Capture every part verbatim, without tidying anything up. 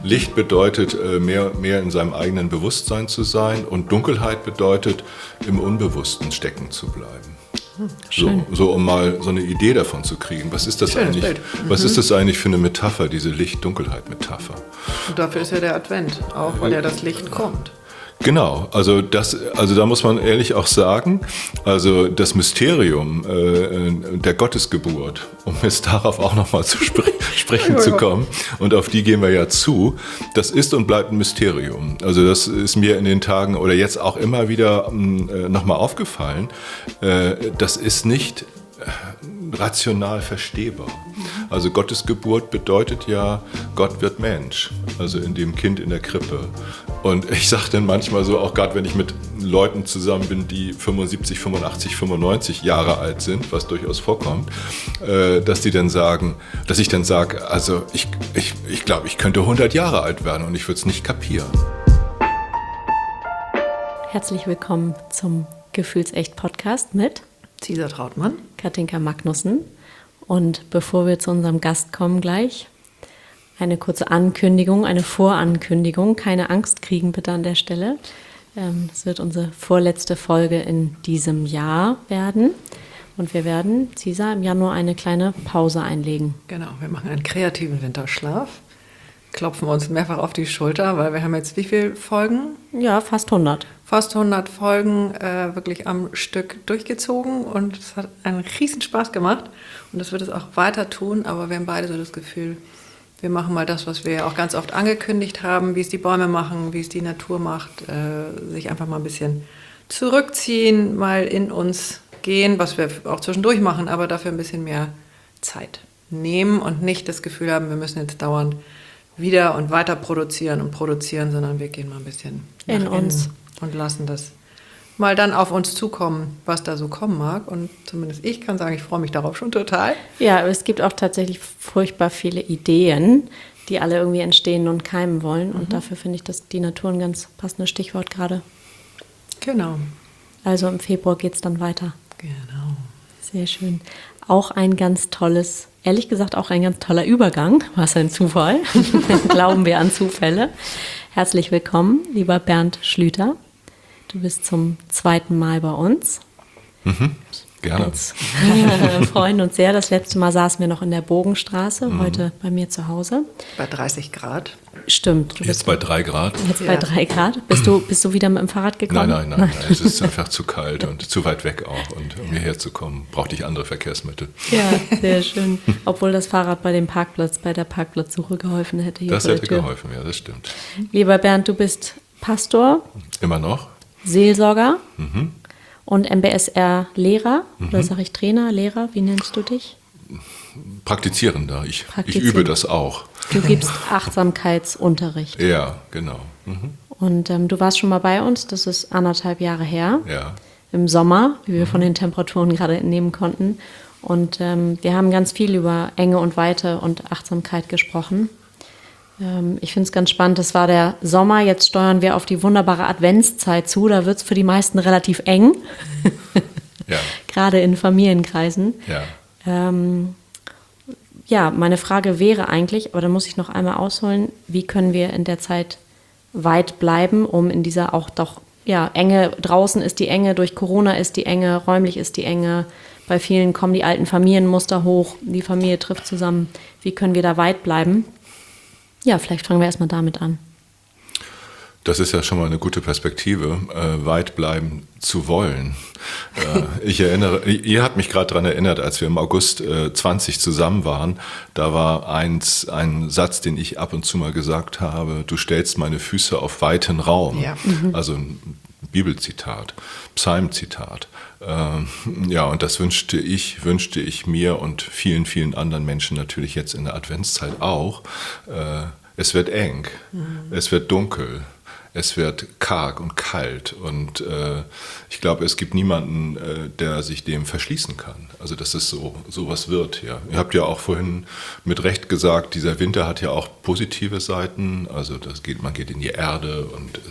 Licht bedeutet, mehr, mehr in seinem eigenen Bewusstsein zu sein und Dunkelheit bedeutet, im Unbewussten stecken zu bleiben. So, so, um mal so eine Idee davon zu kriegen. Was ist das Schönes eigentlich? Bild. Was Mhm. ist das eigentlich für eine Metapher, diese Licht-Dunkelheit-Metapher? Und dafür ist ja der Advent, auch weil ja das Licht kommt. Genau, also das, also da muss man ehrlich auch sagen, also das Mysterium äh, der Gottesgeburt, um jetzt darauf auch nochmal zu spre- sprechen zu kommen, und auf die gehen wir ja zu, das ist und bleibt ein Mysterium. Also das ist mir in den Tagen oder jetzt auch immer wieder äh, nochmal aufgefallen, äh, das ist nicht rational verstehbar. Also Gottes Geburt bedeutet ja, Gott wird Mensch, also in dem Kind in der Krippe. Und ich sage dann manchmal so, auch gerade wenn ich mit Leuten zusammen bin, die fünfundsiebzig, fünfundachtzig, fünfundneunzig Jahre alt sind, was durchaus vorkommt, äh, dass die dann sagen, dass ich dann sage, also ich, ich, ich glaube, ich könnte hundert Jahre alt werden und ich würde es nicht kapieren. Herzlich willkommen zum Gefühlsecht-Podcast mit Cesar Trautmann, Katinka Magnussen. Und bevor wir zu unserem Gast kommen gleich, eine kurze Ankündigung, eine Vorankündigung. Keine Angst kriegen bitte an der Stelle. Das wird unsere vorletzte Folge in diesem Jahr werden. Und wir werden, Cesar, im Januar eine kleine Pause einlegen. Genau, wir machen einen kreativen Winterschlaf, klopfen uns mehrfach auf die Schulter, weil wir haben jetzt wie viele Folgen? Ja, fast hundert. Fast hundert Folgen äh, wirklich am Stück durchgezogen und es hat einen riesen Spaß gemacht und das wird es auch weiter tun, aber wir haben beide so das Gefühl, wir machen mal das, was wir ja auch ganz oft angekündigt haben, wie es die Bäume machen, wie es die Natur macht, äh, sich einfach mal ein bisschen zurückziehen, mal in uns gehen, was wir auch zwischendurch machen, aber dafür ein bisschen mehr Zeit nehmen und nicht das Gefühl haben, wir müssen jetzt dauernd wieder und weiter produzieren und produzieren, sondern wir gehen mal ein bisschen nach in uns und lassen das mal dann auf uns zukommen, was da so kommen mag. Und zumindest ich kann sagen, ich freue mich darauf schon total. Ja, aber es gibt auch tatsächlich furchtbar viele Ideen, die alle irgendwie entstehen und keimen wollen. Und mhm. dafür finde ich, dass die Natur ein ganz passendes Stichwort gerade. Genau. Also im Februar geht es dann weiter. Genau. Sehr schön. Auch ein ganz tolles, ehrlich gesagt auch ein ganz toller Übergang. Was ein Zufall. Glauben wir an Zufälle. Herzlich willkommen, lieber Bernd Schlüter. Du bist zum zweiten Mal bei uns. Mhm, gerne. Jetzt, wir freuen uns sehr. Das letzte Mal saßen wir noch in der Bogenstraße, mhm. heute bei mir zu Hause. Bei dreißig Grad. Stimmt. Du jetzt bei drei Grad. Jetzt ja. bei drei Grad. Bist du, bist du wieder mit dem Fahrrad gekommen? Nein, nein, nein. nein. Es ist einfach zu kalt und zu weit weg auch. Und um hierher zu kommen, brauchte ich andere Verkehrsmittel. Ja, sehr schön. Obwohl das Fahrrad bei dem Parkplatz, bei der Parkplatzsuche geholfen hätte. Hier das vor der hätte Tür. geholfen, ja, das stimmt. Lieber Bernd, du bist Pastor. Immer noch? Seelsorger Mhm. und M B S R-Lehrer. Mhm. Oder sage ich Trainer, Lehrer? Wie nennst du dich? Praktizierender. Ich, Praktizierend. ich übe das auch. Du gibst Achtsamkeitsunterricht. Ja, genau. Mhm. Und ähm, du warst schon mal bei uns, das ist anderthalb Jahre her, Ja. im Sommer, wie wir mhm. von den Temperaturen gerade entnehmen konnten. Und ähm, wir haben ganz viel über Enge und Weite und Achtsamkeit gesprochen. Ähm, ich finde es ganz spannend, das war der Sommer, jetzt steuern wir auf die wunderbare Adventszeit zu, da wird es für die meisten relativ eng, Ja. gerade in Familienkreisen. Ja. Ähm, ja, meine Frage wäre eigentlich, aber da muss ich noch einmal ausholen, wie können wir in der Zeit weit bleiben, um in dieser auch doch, ja, Enge, draußen ist die Enge, durch Corona ist die Enge, räumlich ist die Enge, bei vielen kommen die alten Familienmuster hoch, die Familie trifft zusammen, wie können wir da weit bleiben? Ja, vielleicht fangen wir erstmal damit an. Das ist ja schon mal eine gute Perspektive, äh, weit bleiben zu wollen. Äh, ich erinnere, ihr habt mich gerade daran erinnert, als wir im August äh, zwanzig zusammen waren, da war eins, ein Satz, den ich ab und zu mal gesagt habe, du stellst meine Füße auf weiten Raum. Ja. Mhm. Also ein Bibelzitat, Psalmzitat. Äh, ja, und das wünschte ich, wünschte ich mir und vielen, vielen anderen Menschen natürlich jetzt in der Adventszeit auch. Äh, es wird eng, mhm. es wird dunkel. Es wird karg und kalt und äh, ich glaube, es gibt niemanden, äh, der sich dem verschließen kann. Also dass es so sowas wird. Ja. Ihr habt ja auch vorhin mit Recht gesagt, dieser Winter hat ja auch positive Seiten. Also das geht, man geht in die Erde und äh,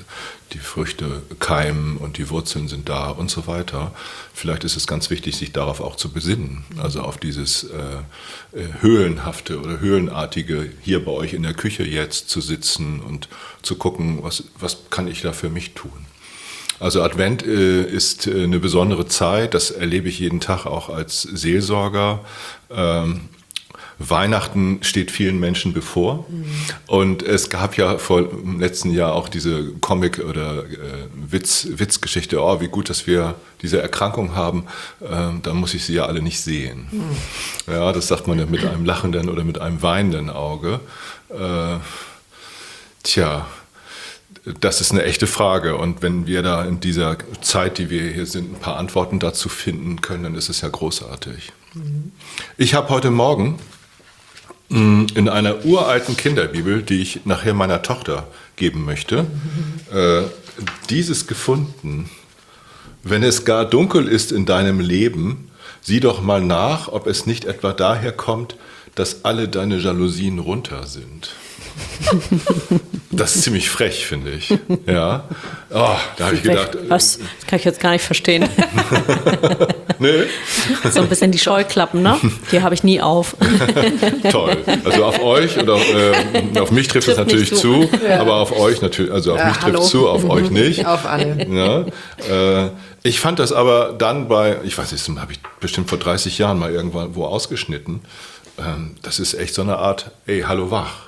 die Früchte keimen und die Wurzeln sind da und so weiter. Vielleicht ist es ganz wichtig, sich darauf auch zu besinnen, also auf dieses äh, äh, Höhlenhafte oder Höhlenartige hier bei euch in der Küche jetzt zu sitzen und zu gucken, was, was kann ich da für mich tun. Also Advent äh, ist äh, eine besondere Zeit, das erlebe ich jeden Tag auch als Seelsorger. Ähm, Weihnachten steht vielen Menschen bevor. Mhm. Und es gab ja vor im letzten Jahr auch diese Comic- oder äh, Witz, Witzgeschichte, oh, wie gut, dass wir diese Erkrankung haben, ähm, dann muss ich sie ja alle nicht sehen. Mhm. Ja, das sagt man ja mit einem lachenden oder mit einem weinenden Auge. Äh, tja, das ist eine echte Frage. Und wenn wir da in dieser Zeit, die wir hier sind, ein paar Antworten dazu finden können, dann ist es ja großartig. Mhm. Ich habe heute Morgen in einer uralten Kinderbibel, die ich nachher meiner Tochter geben möchte, mhm. äh, dieses gefunden. Wenn es gar dunkel ist in deinem Leben, sieh doch mal nach, ob es nicht etwa daher kommt, dass alle deine Jalousien runter sind. Das ist ziemlich frech, finde ich. Ja. Oh, da habe ich gedacht. Was? Das kann ich jetzt gar nicht verstehen. Nee. So ein bisschen die Scheuklappen, ne? Die habe ich nie auf. Toll. Also auf euch oder äh, auf mich trifft es natürlich zu, zu ja. aber auf euch natürlich, also auf ja, mich trifft es zu, auf euch nicht. Auf alle. Ja. Äh, ich fand das aber dann bei, ich weiß nicht, das habe ich bestimmt vor dreißig Jahren mal irgendwann wo ausgeschnitten. Ähm, das ist echt so eine Art, ey, hallo wach.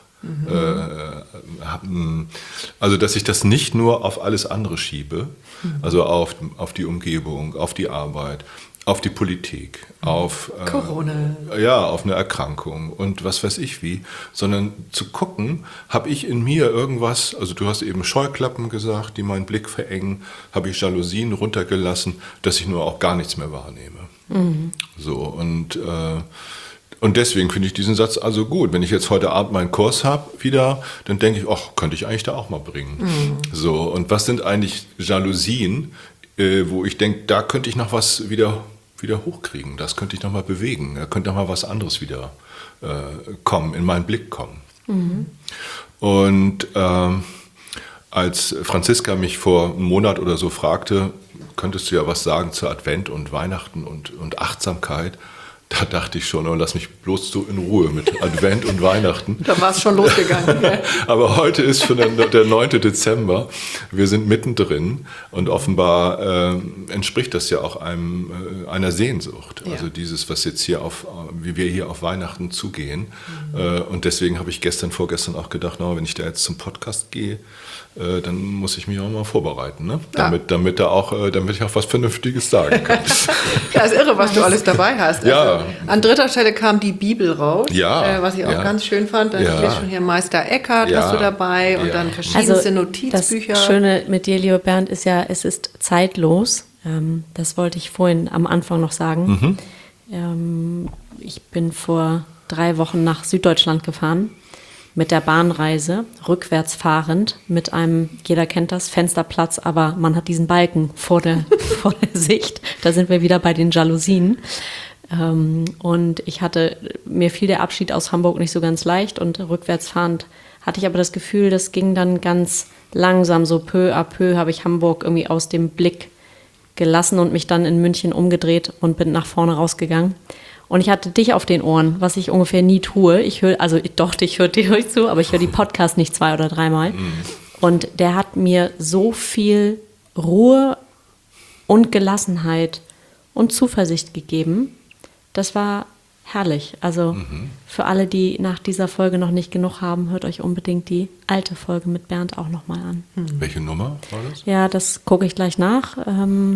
Mhm. Also, dass ich das nicht nur auf alles andere schiebe, mhm. also auf, auf die Umgebung, auf die Arbeit, auf die Politik, auf Corona. Äh, ja, auf eine Erkrankung und was weiß ich wie, sondern zu gucken, habe ich in mir irgendwas, also du hast eben Scheuklappen gesagt, die meinen Blick verengen, habe ich Jalousien runtergelassen, dass ich nur auch gar nichts mehr wahrnehme. Mhm. So, und äh, Und deswegen finde ich diesen Satz also gut. Wenn ich jetzt heute Abend meinen Kurs habe wieder, dann denke ich, ach, könnte ich eigentlich da auch mal bringen. Mhm. So, und was sind eigentlich Jalousien, äh, wo ich denke, da könnte ich noch was wieder, wieder hochkriegen, das könnte ich noch mal bewegen, da könnte noch mal was anderes wieder äh, kommen, in meinen Blick kommen. Mhm. Und ähm, als Franziska mich vor einem Monat oder so fragte, könntest du ja was sagen zu Advent und Weihnachten und, und Achtsamkeit, da dachte ich schon, oh, lass mich bloß so in Ruhe mit Advent und Weihnachten. Da war es schon losgegangen. Ja. Aber heute ist schon der, der neunte Dezember. Wir sind mittendrin und offenbar äh, entspricht das ja auch einem, äh, einer Sehnsucht. Ja. Also dieses, was jetzt hier auf, wie wir hier auf Weihnachten zugehen. Mhm. Äh, und deswegen habe ich gestern, vorgestern auch gedacht, no, wenn ich da jetzt zum Podcast gehe, äh, dann muss ich mich auch mal vorbereiten, ne? Ja. Damit, damit, da auch, äh, damit ich auch was Vernünftiges sagen kann. Ja, ist irre, was du alles dabei hast. Ja. Also, an dritter Stelle kam die Bibel raus, ja, äh, was ich auch ja. ganz schön fand. Dann ja. schon hier Meister Eckhart ja. hast du dabei und ja. dann verschiedenste also, Notizbücher. Das Schöne mit dir, lieber Bernd, ist ja, es ist zeitlos. Ähm, das wollte ich vorhin am Anfang noch sagen. Mhm. Ähm, ich bin vor drei Wochen nach Süddeutschland gefahren mit der Bahnreise, rückwärts fahrend, mit einem, jeder kennt das, Fensterplatz, aber man hat diesen Balken vor der, vor der Sicht. Da sind wir wieder bei den Jalousien. Ähm, und ich hatte, mir fiel der Abschied aus Hamburg nicht so ganz leicht und rückwärts fahrend hatte ich aber das Gefühl, das ging dann ganz langsam, so peu à peu habe ich Hamburg irgendwie aus dem Blick gelassen und mich dann in München umgedreht und bin nach vorne rausgegangen. Und ich hatte dich auf den Ohren, was ich ungefähr nie tue. Ich höre, also doch, ich höre dir euch zu, aber ich höre die Podcasts nicht zwei oder dreimal. Mhm. Und der hat mir so viel Ruhe und Gelassenheit und Zuversicht gegeben. Das war herrlich. Also mhm. für alle, die nach dieser Folge noch nicht genug haben, hört euch unbedingt die alte Folge mit Bernd auch nochmal an. Mhm. Welche Nummer war das? Ja, das gucke ich gleich nach. Ähm,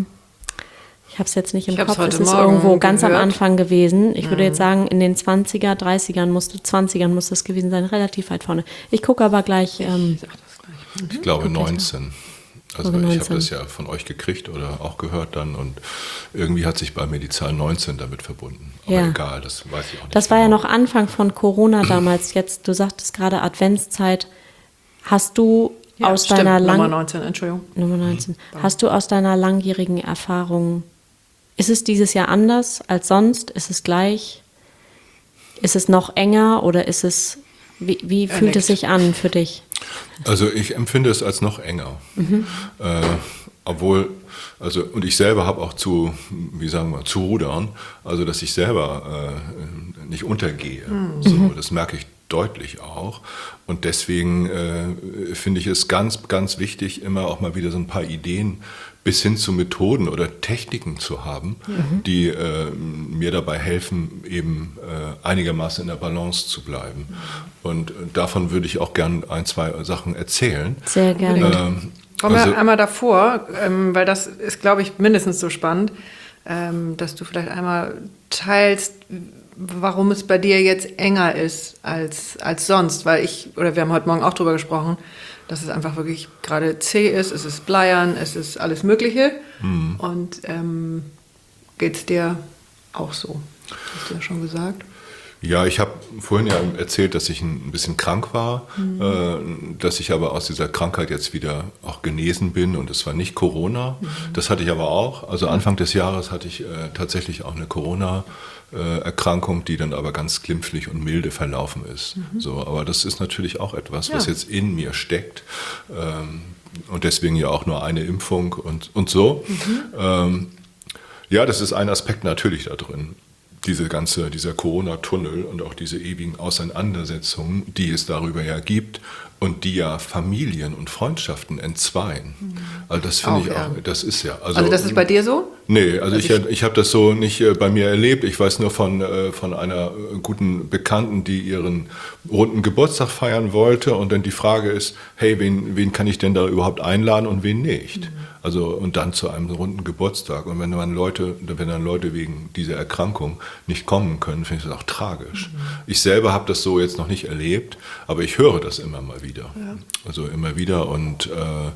ich habe es jetzt nicht im ich Kopf. Es ist irgendwo gehört. ganz am Anfang gewesen. Ich mhm. würde jetzt sagen, in den zwanziger, dreißigern musste, zwanzigern muss das gewesen sein, relativ weit vorne. Ich gucke aber gleich. Ähm, ich, mhm. ich glaube neunzehn. Also ich habe das ja von euch gekriegt oder auch gehört dann und irgendwie hat sich bei mir die Zahl neunzehn damit verbunden. Aber ja. egal, das weiß ich auch nicht. Das war genau. ja noch Anfang von Corona damals. Jetzt, du sagtest gerade Adventszeit. Hast du ja, aus stimmt, deiner lang- Nummer neunzehn, Entschuldigung. Nummer neunzehn. Mhm. Hast du aus deiner langjährigen Erfahrung, ist es dieses Jahr anders als sonst? Ist es gleich? Ist es noch enger oder ist es, wie, wie fühlt es sich an für dich? Also ich empfinde es als noch enger. Mhm. Äh, obwohl, also, und ich selber habe auch zu, wie sagen wir, zu rudern, also dass ich selber äh, nicht untergehe. Mhm. So, das merke ich deutlich auch. Und deswegen äh, finde ich es ganz, ganz wichtig, immer auch mal wieder so ein paar Ideen bis hin zu Methoden oder Techniken zu haben, mhm. die äh, mir dabei helfen, eben äh, einigermaßen in der Balance zu bleiben. Mhm. Und davon würde ich auch gern ein, zwei Sachen erzählen. Sehr gerne. Ähm, Kommen wir also, einmal davor, ähm, weil das ist, glaube ich, mindestens so spannend, ähm, dass du vielleicht einmal teilst, warum es bei dir jetzt enger ist als, als sonst. Weil ich, oder wir haben heute Morgen auch drüber gesprochen, dass es einfach wirklich gerade zäh ist, es ist Bleiern, es ist alles Mögliche. Mhm. Und ähm, geht es dir auch so? Hast du ja schon gesagt. Ja, ich habe vorhin ja erzählt, dass ich ein bisschen krank war, mhm. äh, dass ich aber aus dieser Krankheit jetzt wieder auch genesen bin und es war nicht Corona. Mhm. Das hatte ich aber auch. Also Anfang des Jahres hatte ich äh, tatsächlich auch eine Corona-Erkrankung, die dann aber ganz glimpflich und milde verlaufen ist. Mhm. So, aber das ist natürlich auch etwas, ja. was jetzt in mir steckt. Ähm, und deswegen ja auch nur eine Impfung und, und so. Mhm. Ähm, ja, das ist ein Aspekt natürlich da drin. Diese ganze, dieser Corona-Tunnel und auch diese ewigen Auseinandersetzungen, die es darüber ja gibt und die ja Familien und Freundschaften entzweien. Mhm. Also das finde ich auch, ja. das ist ja. Also, also das ist bei dir so? Nee, also, also ich, ich, ich habe das so nicht äh, bei mir erlebt. Ich weiß nur von, äh, von einer äh, guten Bekannten, die ihren runden Geburtstag feiern wollte und dann die Frage ist, hey, wen, wen kann ich denn da überhaupt einladen und wen nicht? Mhm. Also und dann zu einem runden Geburtstag. Und wenn dann Leute, wenn dann Leute wegen dieser Erkrankung nicht kommen können, finde ich das auch tragisch. Mhm. Ich selber habe das so jetzt noch nicht erlebt, aber ich höre das immer mal wieder. Ja. Also immer wieder und äh,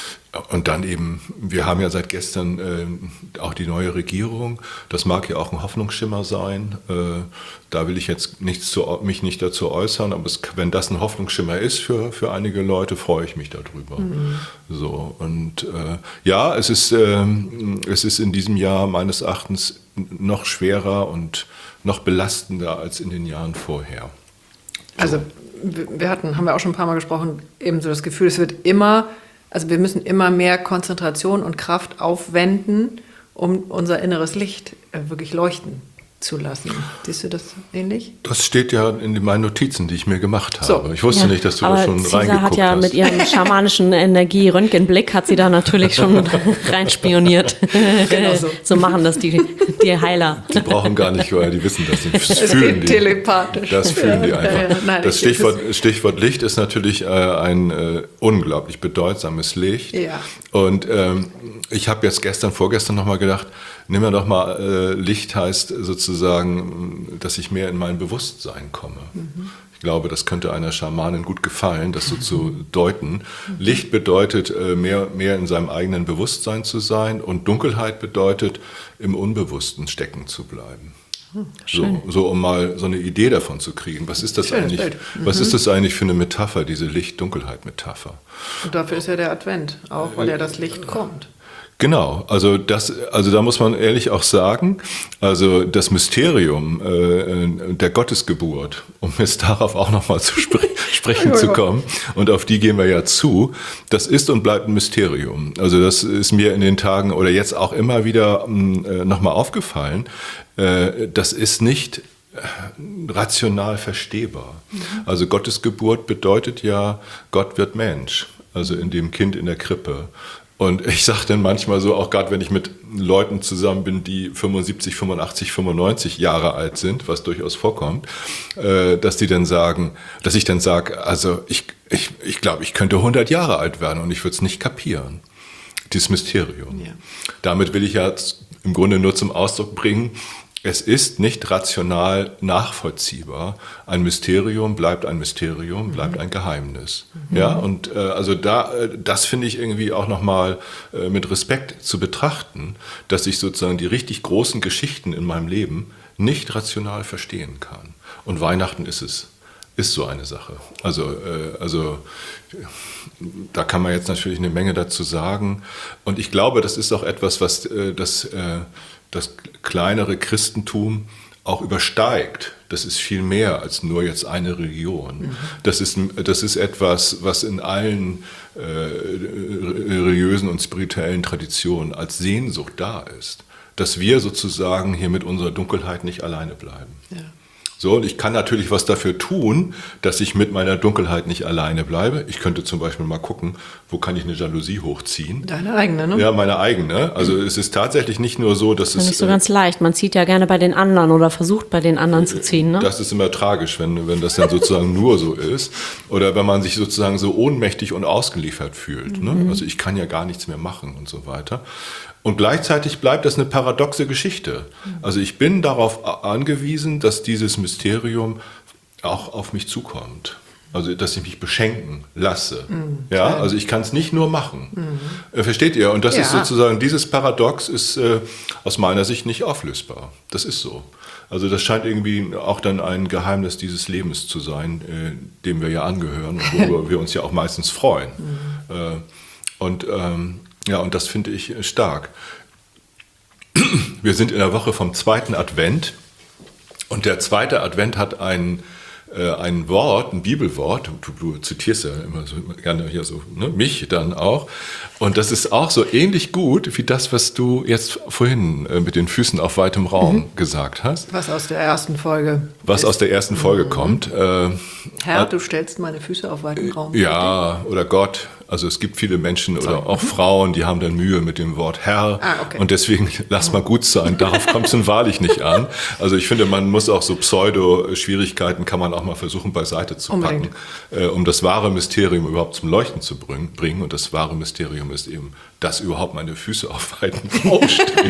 Und dann eben, wir haben ja seit gestern äh, auch die neue Regierung. Das mag ja auch ein Hoffnungsschimmer sein. Äh, da will ich jetzt nichts zu, mich nicht dazu äußern, aber es, wenn das ein Hoffnungsschimmer ist für, für einige Leute, freue ich mich darüber. Mhm. So, und äh, ja, es ist, äh, es ist in diesem Jahr meines Erachtens noch schwerer und noch belastender als in den Jahren vorher. So. Also wir hatten, haben wir auch schon ein paar Mal gesprochen, eben so das Gefühl, es wird immer... Also wir müssen immer mehr Konzentration und Kraft aufwenden, um unser inneres Licht wirklich leuchten zu lassen. Siehst du das ähnlich? Das steht ja in meinen Notizen, die ich mir gemacht habe. So. Ich wusste ja, nicht, dass du da schon Cesar reingeguckt hast. hat ja hast. mit ihrem schamanischen Energie-Röntgenblick, hat sie da natürlich schon reinspioniert. Genau so. So machen das die, die Heiler. Die brauchen gar nicht, weil die wissen das nicht. Das es fühlen geht die. telepathisch. Das fühlen die einfach. Ja, ja. Nein, das Stichwort, das Stichwort Licht ist natürlich äh, ein äh, unglaublich bedeutsames Licht. Ja. Und ähm, ich habe jetzt gestern, vorgestern nochmal gedacht, nimm mir doch mal, äh, Licht heißt sozusagen, dass ich mehr in mein Bewusstsein komme. Mhm. Ich glaube, das könnte einer Schamanin gut gefallen, das so zu deuten. Licht bedeutet, äh, mehr, mehr in seinem eigenen Bewusstsein zu sein und Dunkelheit bedeutet, im Unbewussten stecken zu bleiben. So, so, um mal so eine Idee davon zu kriegen. Was ist das Schönes eigentlich? Bild. Mhm. Was ist das eigentlich für eine Metapher, diese Licht-Dunkelheit-Metapher? Und dafür ist ja der Advent, auch weil ja das Licht kommt. Genau, also das, also da muss man ehrlich auch sagen, also das Mysterium äh, der Gottesgeburt, um jetzt darauf auch nochmal zu spre- sprechen ja, zu kommen, und auf die gehen wir ja zu, das ist und bleibt ein Mysterium. Also das ist mir in den Tagen oder jetzt auch immer wieder äh, nochmal aufgefallen, äh, das ist nicht rational verstehbar. Mhm. Also Gottesgeburt bedeutet ja, Gott wird Mensch, also in dem Kind in der Krippe. Und ich sage dann manchmal so, auch gerade wenn ich mit Leuten zusammen bin, die fünfundsiebzig, fünfundachtzig, fünfundneunzig Jahre alt sind, was durchaus vorkommt, äh, dass die dann sagen, dass ich dann sage, also ich, ich, ich glaube, ich könnte hundert Jahre alt werden und ich würde es nicht kapieren. Dieses Mysterium. Ja. Damit will ich ja im Grunde nur zum Ausdruck bringen, es ist nicht rational nachvollziehbar. Ein Mysterium bleibt ein Mysterium, bleibt ein Geheimnis. Mhm. Ja, und äh, also da, das finde ich irgendwie auch nochmal äh, mit Respekt zu betrachten, dass ich sozusagen die richtig großen Geschichten in meinem Leben nicht rational verstehen kann. Und Weihnachten ist es, ist so eine Sache. Also, äh, also da kann man jetzt natürlich eine Menge dazu sagen. Und ich glaube, das ist auch etwas, was äh, das äh, das kleinere Christentum auch übersteigt, das ist viel mehr als nur jetzt eine Religion. Mhm. Das ist, das ist etwas, was in allen äh, religiösen und spirituellen Traditionen als Sehnsucht da ist. Dass wir sozusagen hier mit unserer Dunkelheit nicht alleine bleiben. Ja. So, und ich kann natürlich was dafür tun, dass ich mit meiner Dunkelheit nicht alleine bleibe. Ich könnte zum Beispiel mal gucken, wo kann ich eine Jalousie hochziehen. Deine eigene, ne? Ja, meine eigene. Also es ist tatsächlich nicht nur so, dass das ist es... nicht so ganz leicht. Man zieht ja gerne bei den anderen oder versucht bei den anderen zu ziehen, ne? Das ist immer tragisch, wenn, wenn das dann sozusagen nur so ist. Oder wenn man sich sozusagen so ohnmächtig und ausgeliefert fühlt. Mhm. Ne? Also ich kann ja gar nichts mehr machen und so weiter. Und gleichzeitig bleibt das eine paradoxe Geschichte. Also ich bin darauf angewiesen, dass dieses Mysterium auch auf mich zukommt. Also dass ich mich beschenken lasse. Mhm. Ja, also ich kann es nicht nur machen. Mhm. Versteht ihr? Und das ja. ist sozusagen, dieses Paradox ist äh, aus meiner Sicht nicht auflösbar. Das ist so. Also das scheint irgendwie auch dann ein Geheimnis dieses Lebens zu sein, äh, dem wir ja angehören, wo wir uns ja auch meistens freuen. Mhm. Äh, und ähm, Ja, und das finde ich stark. Wir sind in der Woche vom zweiten Advent und der zweite Advent hat ein, äh, ein Wort, ein Bibelwort, du, du zitierst ja immer so gerne hier so, ne, mich dann auch, und das ist auch so ähnlich gut wie das, was du jetzt vorhin äh, mit den Füßen auf weitem Raum mhm. gesagt hast. Was aus der ersten Folge Was ist. aus der ersten Folge mhm. kommt. Äh, Herr, du stellst meine Füße auf weitem Raum. Ja, oder Gott. Also es gibt viele Menschen oder auch Frauen, die haben dann Mühe mit dem Wort Herr. Ah, okay. Und deswegen lass mal gut sein. Darauf kommt es nun wahrlich nicht an. Also ich finde, man muss auch so Pseudo-Schwierigkeiten kann man auch mal versuchen beiseite zu packen, äh, um das wahre Mysterium überhaupt zum Leuchten zu bringen. Und das wahre Mysterium ist eben, dass überhaupt meine Füße auf weitem Raum stehen.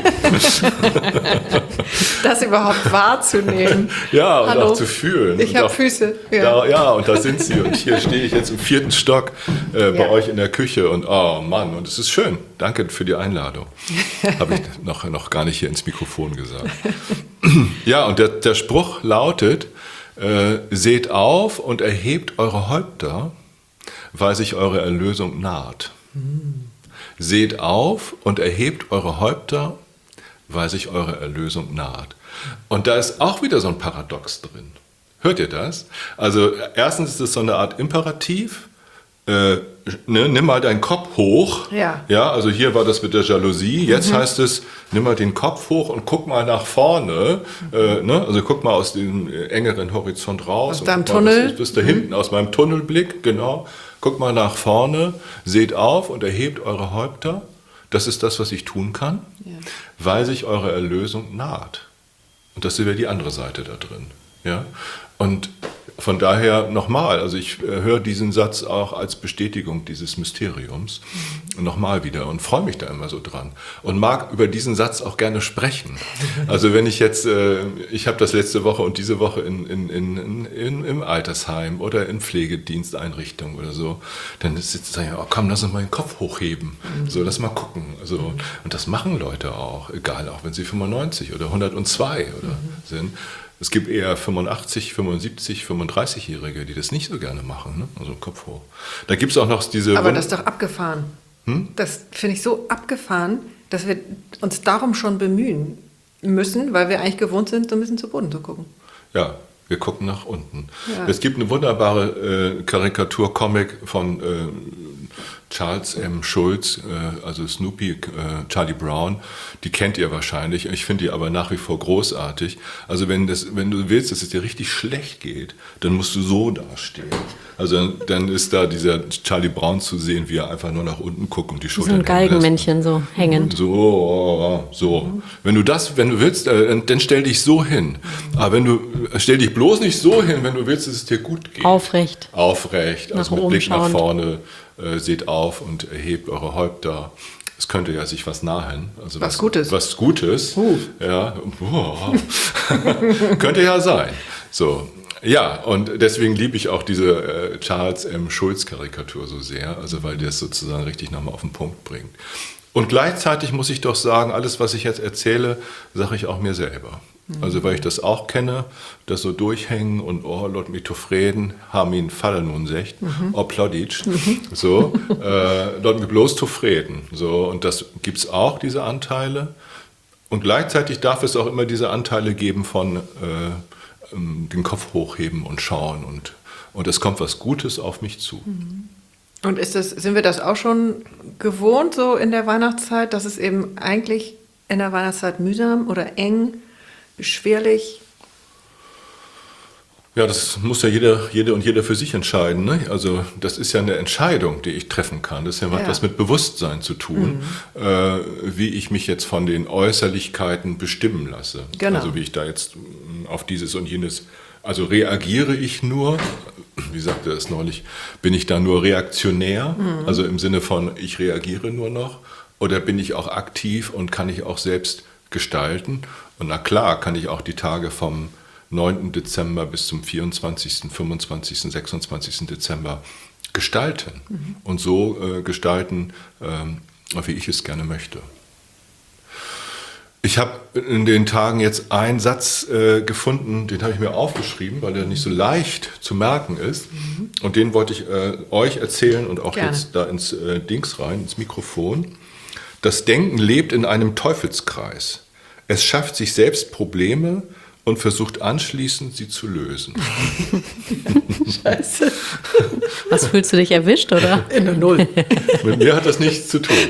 Das überhaupt wahrzunehmen. Ja, und Hallo, auch zu fühlen. Ich habe Füße. Ja. Da, ja, und da sind sie. Und hier stehe ich jetzt im vierten Stock äh, bei ja. euch in der Küche. Und oh Mann, und es ist schön. Danke für die Einladung. Habe ich noch, noch gar nicht hier ins Mikrofon gesagt. Ja, und der, der Spruch lautet, äh, seht auf und erhebt eure Häupter, weil sich eure Erlösung naht. Mhm. Seht auf und erhebt eure Häupter, weil sich eure Erlösung naht. Und da ist auch wieder so ein Paradox drin. Hört ihr das? Also erstens ist es so eine Art Imperativ. Äh, ne, nimm mal deinen Kopf hoch. Ja. Ja, also hier war das mit der Jalousie. Jetzt mhm. heißt es, nimm mal den Kopf hoch und guck mal nach vorne. Mhm. Äh, ne? Also guck mal aus dem engeren Horizont raus. Aus deinem Tunnel. Bis da hinten, mhm. aus meinem Tunnelblick, genau. Guck mal nach vorne, seht auf und erhebt eure Häupter. Das ist das, was ich tun kann, ja. weil sich eure Erlösung naht. Und das ist wieder die andere Seite da drin. Ja? Und von daher nochmal, also ich äh, höre diesen Satz auch als Bestätigung dieses Mysteriums mhm. nochmal wieder und freue mich da immer so dran und mag über diesen Satz auch gerne sprechen. Also wenn ich jetzt, äh, ich habe das letzte Woche und diese Woche in, in, in, in, im Altersheim oder in Pflegediensteinrichtungen oder so, dann sitzt da ja, oh, komm, lass uns mal den Kopf hochheben, mhm. so, lass mal gucken. Also, mhm. Und das machen Leute auch, egal, auch wenn sie fünfundneunzig oder hundertzwei oder mhm. sind. Es gibt eher fünfundachtzig, fünfundsiebzig, fünfunddreißigjährige, die das nicht so gerne machen, ne? Also Kopf hoch. Da gibt es auch noch diese... Aber das ist doch abgefahren. Hm? Das finde ich so abgefahren, dass wir uns darum schon bemühen müssen, weil wir eigentlich gewohnt sind, so ein bisschen zu Boden zu gucken. Ja, wir gucken nach unten. Ja. Es gibt eine wunderbare äh, Karikatur-Comic von äh, Charles M. Schulz, äh, also Snoopy, äh, Charlie Brown, die kennt ihr wahrscheinlich. Ich finde die aber nach wie vor großartig. Also wenn, das, wenn du willst, dass es dir richtig schlecht geht, dann musst du so dastehen. Also dann, dann ist da dieser Charlie Brown zu sehen, wie er einfach nur nach unten guckt und die Schultern so ein Galgenmännchen so hängend. So, so. Mhm. Wenn du das, wenn du willst, äh, dann stell dich so hin. Aber wenn du, stell dich bloß nicht so hin, wenn du willst, dass es dir gut geht. Aufrecht. Aufrecht, also nach mit Blick schauend. nach vorne. Äh, seht auf und erhebt eure Häupter. Es könnte ja sich was nahen. Also was, was Gutes. Was Gutes. Uh. Ja. Könnte ja sein. So. Ja, und deswegen liebe ich auch diese äh, Charles M. Schulz-Karikatur so sehr, also weil der es sozusagen richtig nochmal auf den Punkt bringt. Und gleichzeitig muss ich doch sagen, alles, was ich jetzt erzähle, sage ich auch mir selber. Also weil ich das auch kenne, das so durchhängen und oh, lot mich zufrieden, haben ihn fallen nun secht, mhm. oh, plauditsch, mhm. so, äh, lot mich bloß zufrieden, so, und das gibt es auch, diese Anteile, und gleichzeitig darf es auch immer diese Anteile geben von, äh, ähm, den Kopf hochheben und schauen und, und es kommt was Gutes auf mich zu. Und ist das, sind wir das auch schon gewohnt, so in der Weihnachtszeit, dass es eben eigentlich in der Weihnachtszeit mühsam oder eng, beschwerlich? Ja, das muss ja jeder, jede und jeder für sich entscheiden. Ne? Also das ist ja eine Entscheidung, die ich treffen kann. Das ist ja, Ja. was mit Bewusstsein zu tun, mhm. äh, wie ich mich jetzt von den Äußerlichkeiten bestimmen lasse. Genau. Also wie ich da jetzt mh, auf dieses und jenes, also reagiere ich nur, wie sagte er es neulich, bin ich da nur reaktionär, mhm. also im Sinne von ich reagiere nur noch, oder bin ich auch aktiv und kann ich auch selbst gestalten? Und na klar, kann ich auch die Tage vom neunten Dezember bis zum vierundzwanzigsten, fünfundzwanzigsten, sechsundzwanzigsten Dezember gestalten mhm. und so äh, gestalten, ähm, wie ich es gerne möchte. Ich habe in den Tagen jetzt einen Satz äh, gefunden, den habe ich mir aufgeschrieben, weil der nicht so leicht zu merken ist. Mhm. Und den wollte ich äh, euch erzählen und auch Gerne. jetzt da ins äh, Dings rein, ins Mikrofon. Das Denken lebt in einem Teufelskreis. Es schafft sich selbst Probleme und versucht anschließend, sie zu lösen. Scheiße. Was, fühlst du dich erwischt, oder? In der Null. Mit mir hat das nichts zu tun.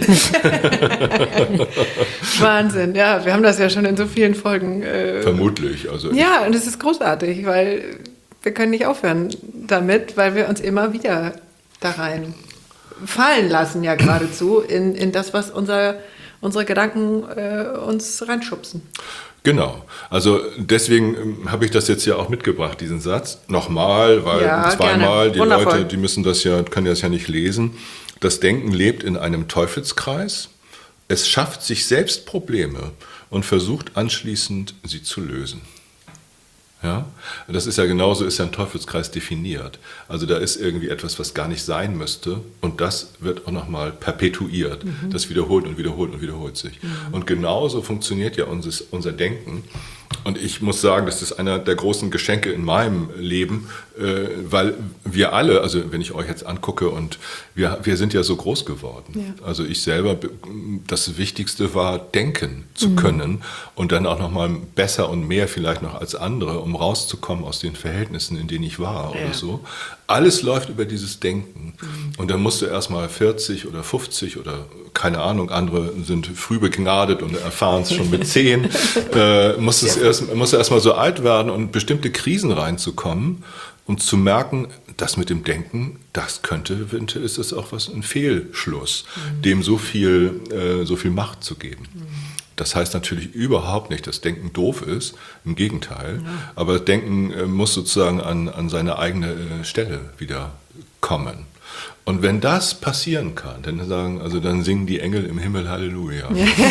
Wahnsinn, ja, wir haben das ja schon in so vielen Folgen. Äh, Vermutlich. Also ja, und es ist großartig, weil wir können nicht aufhören damit, weil wir uns immer wieder da rein fallen lassen, ja geradezu, in, in das, was unser, unsere Gedanken äh, uns reinschubsen. Genau, also deswegen ähm, habe ich das jetzt ja auch mitgebracht, diesen Satz. Nochmal, weil Ja, zweimal, gerne. die Wundervoll. Leute, die müssen das ja, können das ja nicht lesen. Das Denken lebt in einem Teufelskreis. Es schafft sich selbst Probleme und versucht anschließend, sie zu lösen. Ja, das ist ja genauso, ist ja ein Teufelskreis definiert. Also da ist irgendwie etwas, was gar nicht sein müsste und das wird auch nochmal perpetuiert. Mhm. Das wiederholt und wiederholt und wiederholt sich. Mhm. Und genauso funktioniert ja unser, unser Denken. Und ich muss sagen, das ist einer der großen Geschenke in meinem Leben, äh, weil wir alle, also wenn ich euch jetzt angucke und wir, wir sind ja so groß geworden. Ja. Also ich selber, das Wichtigste war, denken zu mhm. können und dann auch nochmal besser und mehr vielleicht noch als andere, um rauszukommen aus den Verhältnissen, in denen ich war ja. oder so. Alles läuft über dieses Denken. Mhm. Und dann musst du erst mal vierzig oder fünfzig oder keine Ahnung, andere sind früh begnadet und erfahren es schon mit zehn, äh, musst es erst, musst du erst mal so alt werden und bestimmte Krisen reinzukommen und zu merken, das mit dem Denken, das könnte, eventuell ist das auch was, ein Fehlschluss, mhm. dem so viel, äh, so viel Macht zu geben. Mhm. Das heißt natürlich überhaupt nicht, dass Denken doof ist, im Gegenteil, ja. aber Denken äh, muss sozusagen an, an seine eigene äh, Stelle wieder kommen. Und wenn das passieren kann, dann sagen, also dann singen die Engel im Himmel Halleluja.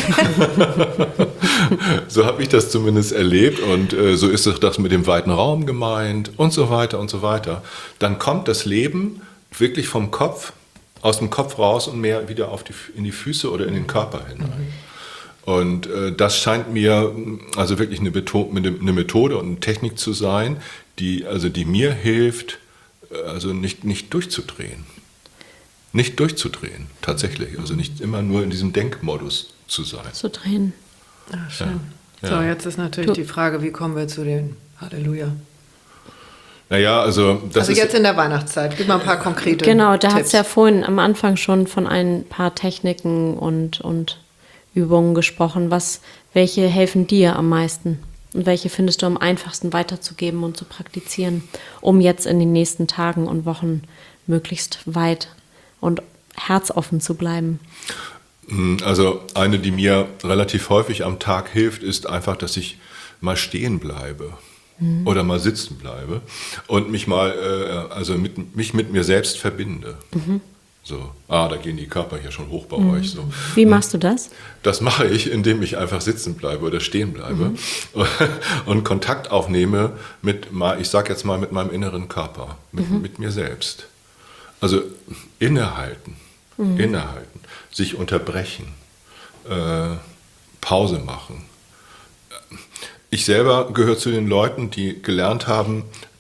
So habe ich das zumindest erlebt und äh, so ist das mit dem weiten Raum gemeint und so weiter und so weiter. Dann kommt das Leben wirklich vom Kopf, aus dem Kopf raus und mehr wieder auf die, in die Füße oder in den Körper hinein. Und äh, das scheint mir also wirklich eine, Beto- eine Methode und eine Technik zu sein, die, also die mir hilft, also nicht, nicht durchzudrehen. Nicht durchzudrehen, tatsächlich. Also nicht immer nur in diesem Denkmodus zu sein. Zu drehen. Ach, schön. Ja. So, Ja. jetzt ist natürlich Du- die Frage, wie kommen wir zu den Halleluja? Naja, also das Also ist... jetzt in der Weihnachtszeit, gib mal ein paar konkrete Genau, da hat Tipps. es ja vorhin am Anfang schon von ein paar Techniken und, und Übungen gesprochen. Was, welche helfen dir am meisten? Und welche findest du am einfachsten weiterzugeben und zu praktizieren, um jetzt in den nächsten Tagen und Wochen möglichst weit und herzoffen zu bleiben? Also eine, die mir relativ häufig am Tag hilft, ist einfach, dass ich mal stehen bleibe mhm. oder mal sitzen bleibe und mich mal, äh, also mit, mich mit mir selbst verbinde. Mhm. So, ah, da gehen die Körper hier schon hoch bei mhm. euch. So. Wie machst du das? Das mache ich, indem ich einfach sitzen bleibe oder stehen bleibe mhm. und Kontakt aufnehme mit, ich sage jetzt mal, mit meinem inneren Körper, mit, mhm. mit mir selbst. Also innehalten, mhm. innehalten, sich unterbrechen, äh, Pause machen. Ich selber gehöre zu den Leuten, die gelernt haben,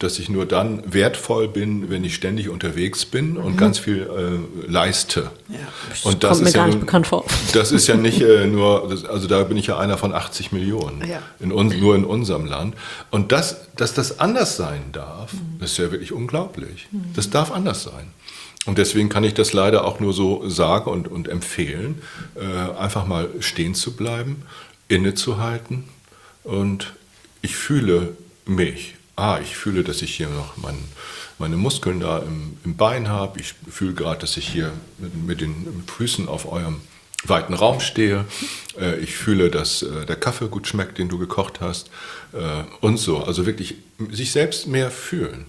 dass ich nur dann wertvoll bin, wenn ich ständig unterwegs bin und mhm. ganz viel äh, leiste. Ja. Das und das kommt mir ist gar ja nicht bekannt vor. Das ist ja nicht äh, nur, das, also da bin ich ja einer von achtzig Millionen, ja. in uns, nur in unserem Land. Und das, dass das anders sein darf, mhm. ist ja wirklich unglaublich. Mhm. Das darf anders sein. Und deswegen kann ich das leider auch nur so sagen und, und empfehlen, äh, einfach mal stehen zu bleiben, innezuhalten. Und ich fühle mich. Ah, ich fühle, dass ich hier noch mein, meine Muskeln da im, im Bein habe. Ich fühle gerade, dass ich hier mit, mit den Füßen auf eurem weiten Raum stehe. Äh, ich fühle, dass äh, der Kaffee gut schmeckt, den du gekocht hast. Äh, und so. Also wirklich sich selbst mehr fühlen.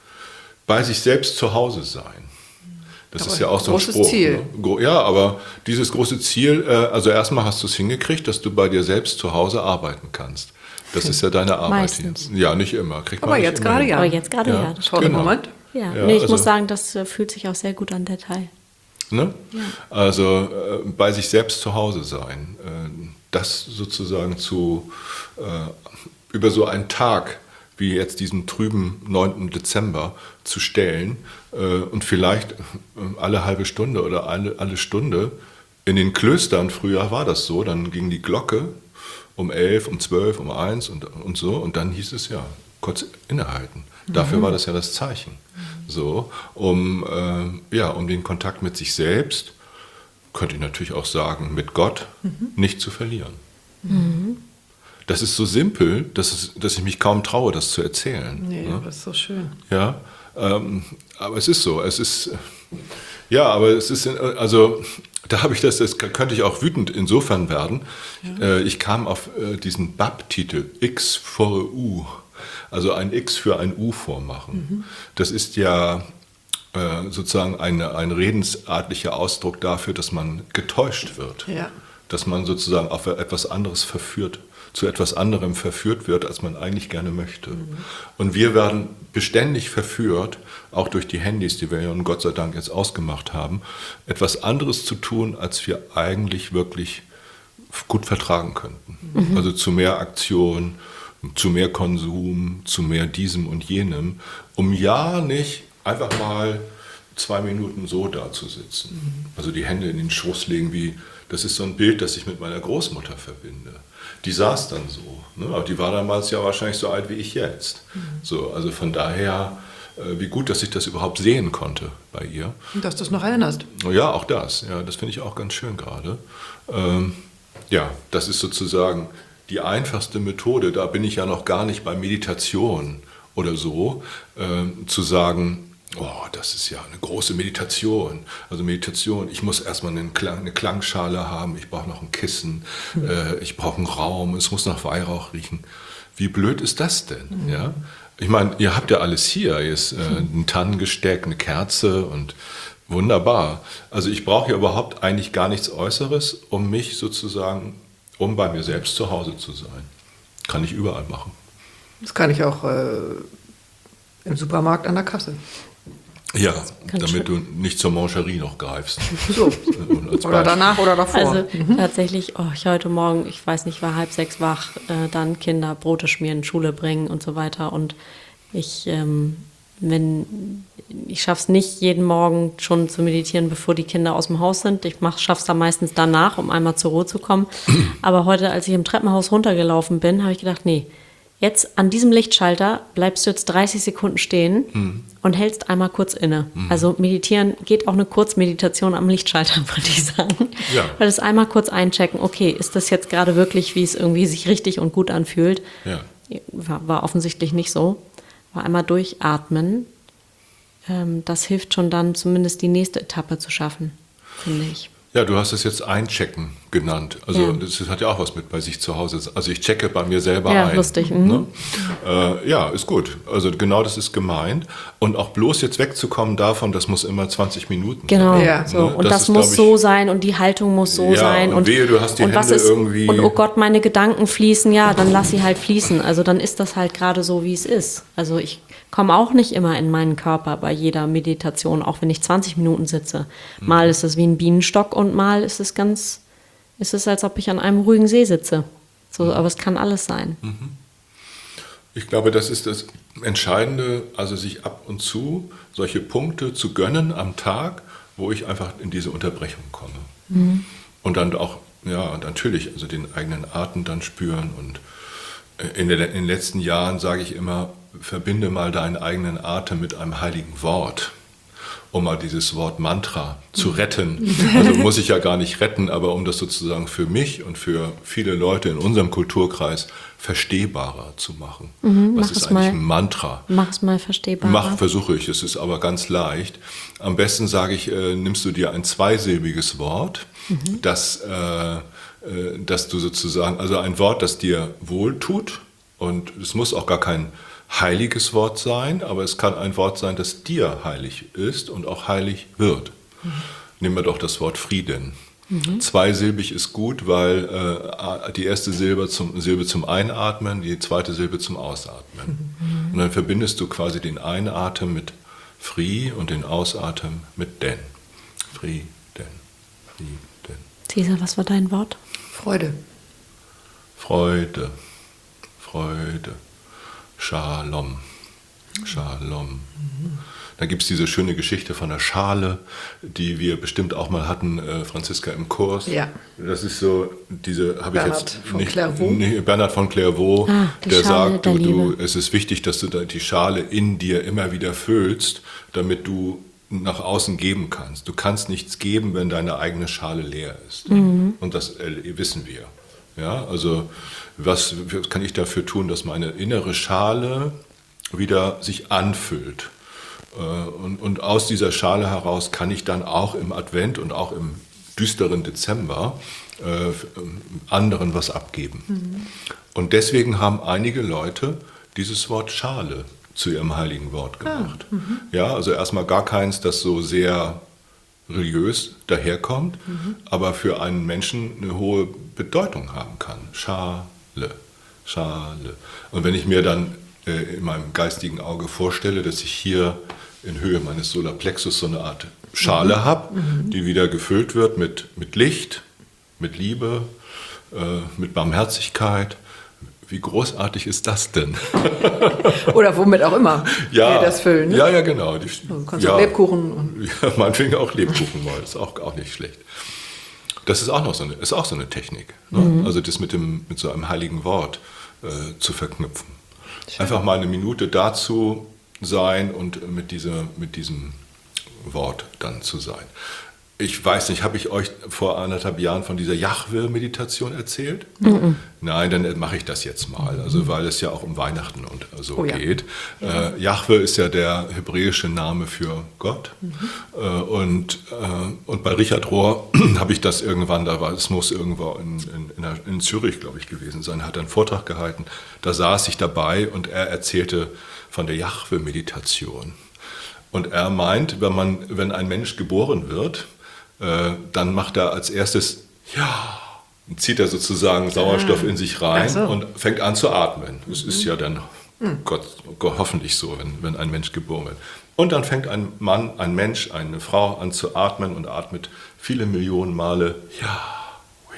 Bei sich selbst zu Hause sein. Das aber ist ja auch so ein Spruch. Ziel. Ne? Ja, aber dieses große Ziel, äh, also erstmal hast du es hingekriegt, dass du bei dir selbst zu Hause arbeiten kannst. Das ist ja deine Arbeit Meistens. hier. Ja, nicht immer. Kriegt aber man jetzt gerade ja. Aber jetzt gerade ja. ja. Das tolle genau. Moment. Ja, ja nee, ich also, muss sagen, das äh, fühlt sich auch sehr gut an, der Teil. Ne? Ja. Also äh, bei sich selbst zu Hause sein, äh, das sozusagen zu, äh, über so einen Tag wie jetzt diesen trüben neunten Dezember zu stellen äh, und vielleicht äh, alle halbe Stunde oder alle, alle Stunde, in den Klöstern früher war das so, dann ging die Glocke um elf, um zwölf, um eins und, und so und dann hieß es ja, kurz innehalten. Dafür mhm. war das ja das Zeichen. So, um, äh, ja, um den Kontakt mit sich selbst, könnte ich natürlich auch sagen, mit Gott mhm. nicht zu verlieren. Mhm. Das ist so simpel, dass, es, dass ich mich kaum traue, das zu erzählen. Nee, ne? das ist so schön. Ja, ähm, aber es ist so. Es ist, ja, aber es ist, also da habe ich das, das könnte ich auch wütend insofern werden. Ja. Äh, ich kam auf äh, diesen B A P-Titel, X vor U, also ein X für ein U vormachen. Mhm. Das ist ja äh, sozusagen eine, ein redensartlicher Ausdruck dafür, dass man getäuscht wird. Ja. Dass man sozusagen auf etwas anderes verführt zu etwas anderem verführt wird, als man eigentlich gerne möchte. Mhm. Und wir werden beständig verführt, auch durch die Handys, die wir ja Gott sei Dank jetzt ausgemacht haben, etwas anderes zu tun, als wir eigentlich wirklich gut vertragen könnten. Mhm. Also zu mehr Aktion, zu mehr Konsum, zu mehr diesem und jenem, um ja nicht einfach mal zwei Minuten so da zu sitzen. Mhm. Also die Hände in den Schoß legen, wie, das ist so ein Bild, das ich mit meiner Großmutter verbinde. Die saß dann so, ne? Aber die war damals ja wahrscheinlich so alt wie ich jetzt. Mhm. So, also von daher, äh, wie gut, dass ich das überhaupt sehen konnte bei ihr. Und dass du es noch erinnerst. Ja, auch das. Ja, das finde ich auch ganz schön gerade. Ähm, ja, das ist sozusagen die einfachste Methode. Da bin ich ja noch gar nicht bei Meditation oder so, äh, zu sagen, oh, das ist ja eine große Meditation. Also Meditation, ich muss erstmal eine, Klang, eine Klangschale haben, ich brauche noch ein Kissen, mhm. äh, ich brauche einen Raum, es muss nach Weihrauch riechen. Wie blöd ist das denn? Mhm. Ja? Ich meine, ihr habt ja alles hier, hier ist äh, ein Tannengesteck, eine Kerze und wunderbar. Also ich brauche ja überhaupt eigentlich gar nichts Äußeres, um mich sozusagen, um bei mir selbst zu Hause zu sein. Kann ich überall machen. Das kann ich auch äh, im Supermarkt an der Kasse. Ja, damit schön. Du nicht zur Mangerie noch greifst. So. Oder danach oder davor. Also mhm. tatsächlich, oh, ich heute Morgen, ich weiß nicht, war halb sechs wach, äh, dann Kinder Brote schmieren, Schule bringen und so weiter. Und ich, ähm, wenn, ich schaffe es nicht, jeden Morgen schon zu meditieren, bevor die Kinder aus dem Haus sind. Ich schaffe es dann meistens danach, um einmal zur Ruhe zu kommen. Aber heute, als ich im Treppenhaus runtergelaufen bin, habe ich gedacht, nee, jetzt an diesem Lichtschalter bleibst du jetzt dreißig Sekunden stehen mhm. und hältst einmal kurz inne. Mhm. Also meditieren geht auch eine Kurzmeditation am Lichtschalter, würde ich sagen. Ja. Weil das einmal kurz einchecken, okay, ist das jetzt gerade wirklich, wie es irgendwie sich richtig und gut anfühlt? Ja. War, war offensichtlich nicht so. Aber einmal durchatmen, ähm, das hilft schon dann zumindest die nächste Etappe zu schaffen, finde ich. Ja, du hast es jetzt Einchecken genannt. Also ja. Das hat ja auch was mit bei sich zu Hause. Also ich checke bei mir selber ja, ein. Lustig. Mhm. Ne? Äh, ja, ist gut. Also genau das ist gemeint. Und auch bloß jetzt wegzukommen davon, das muss immer zwanzig Minuten genau. sein. Ja. So. Ne? Und das, das ist, muss ich, so sein und die Haltung muss so ja, sein. Und, und wehe, du hast die und Hände was ist, irgendwie... Und oh Gott, meine Gedanken fließen, ja, dann lass sie halt fließen. Also dann ist das halt gerade so, wie es ist. Also ich komme auch nicht immer in meinen Körper bei jeder Meditation, auch wenn ich zwanzig Minuten sitze. Mal ist es wie ein Bienenstock und mal ist es ganz, ist es, als ob ich an einem ruhigen See sitze. So, aber es kann alles sein. Ich glaube, das ist das Entscheidende, also sich ab und zu solche Punkte zu gönnen am Tag, wo ich einfach in diese Unterbrechung komme. Mhm. Und dann auch, ja, natürlich, also den eigenen Atem dann spüren. Und in, der, in den letzten Jahren sage ich immer, verbinde mal deinen eigenen Atem mit einem heiligen Wort, um mal dieses Wort Mantra zu retten. Also muss ich ja gar nicht retten, aber um das sozusagen für mich und für viele Leute in unserem Kulturkreis verstehbarer zu machen. Mhm, Was ist eigentlich mal, ein Mantra? Mach es mal verstehbarer. Mach, versuche ich, es ist aber ganz leicht. Am besten sage ich, äh, nimmst du dir ein zweisilbiges Wort, mhm. das, äh, äh, das du sozusagen, also ein Wort, das dir wohltut, und es muss auch gar kein heiliges Wort sein, aber es kann ein Wort sein, das dir heilig ist und auch heilig wird. Mhm. Nehmen wir doch das Wort Frieden. Mhm. Zweisilbig ist gut, weil äh, die erste Silbe zum, Silbe zum Einatmen, die zweite Silbe zum Ausatmen. Mhm. Und dann verbindest du quasi den Einatmen mit Fri und den Ausatmen mit Den. Frieden, Frieden. Cäsar, was war dein Wort? Freude. Freude, Freude. Shalom, Shalom. Mhm. Da gibt es diese schöne Geschichte von der Schale, die wir bestimmt auch mal hatten, äh, Franziska, im Kurs. Ja. Das ist so, diese habe ich jetzt von nicht, Clairvaux. nicht, Bernhard von Clairvaux, ah, der Schale sagt, du, der du, es ist wichtig, dass du die Schale in dir immer wieder füllst, damit du nach außen geben kannst. Du kannst nichts geben, wenn deine eigene Schale leer ist. Mhm. Und das äh, wissen wir. Ja, also was, was kann ich dafür tun, dass meine innere Schale wieder sich anfüllt? Und, und aus dieser Schale heraus kann ich dann auch im Advent und auch im düsteren Dezember äh, anderen was abgeben. Mhm. Und deswegen haben einige Leute dieses Wort Schale zu ihrem heiligen Wort gemacht. Ah, mhm. Ja, also erstmal gar keins, das so sehr religiös daherkommt, mhm. aber für einen Menschen eine hohe Bedeutung haben kann. Schale, Schale. Und wenn ich mir dann äh, in meinem geistigen Auge vorstelle, dass ich hier in Höhe meines Solarplexus so eine Art Schale mhm. habe, mhm. die wieder gefüllt wird mit, mit Licht, mit Liebe, äh, mit Barmherzigkeit. Wie großartig ist das denn? Oder womit auch immer ja, wir das füllen. Ne? Ja, ja, genau. Die, du kannst ja, auch Lebkuchen. Und ja, meinetwegen auch Lebkuchen mal. Ist auch, auch nicht schlecht. Das ist auch noch so eine, ist auch so eine Technik. Ne? Mhm. Also das mit, dem, mit so einem heiligen Wort äh, zu verknüpfen. Schön. Einfach mal eine Minute dazu sein und mit, dieser, mit diesem Wort dann zu sein. Ich weiß nicht, habe ich euch vor anderthalb Jahren von dieser Jahwe-Meditation erzählt? Mhm. Nein, dann mache ich das jetzt mal, also weil es ja auch um Weihnachten und so oh, geht. Ja. Äh, Jahwe ist ja der hebräische Name für Gott. Mhm. Äh, und, äh, und bei Richard Rohr habe ich das irgendwann, da war, es muss irgendwo in, in, in, der, in Zürich, glaube ich, gewesen sein, hat einen Vortrag gehalten. Da saß ich dabei und er erzählte von der Jahwe-Meditation. Und er meint, wenn, man, wenn ein Mensch geboren wird, dann macht er als erstes, ja, und zieht er sozusagen Sauerstoff ah. in sich rein so. Und fängt an zu atmen. Das mhm. ist ja dann mhm. Gott, Gott, hoffentlich so, wenn, wenn ein Mensch geboren wird. Und dann fängt ein Mann, ein Mensch, eine Frau an zu atmen und atmet viele Millionen Male, Yahweh,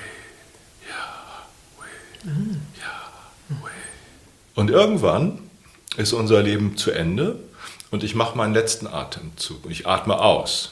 Yahweh, mhm. Yahweh. Und irgendwann ist unser Leben zu Ende und ich mache meinen letzten Atemzug und ich atme aus.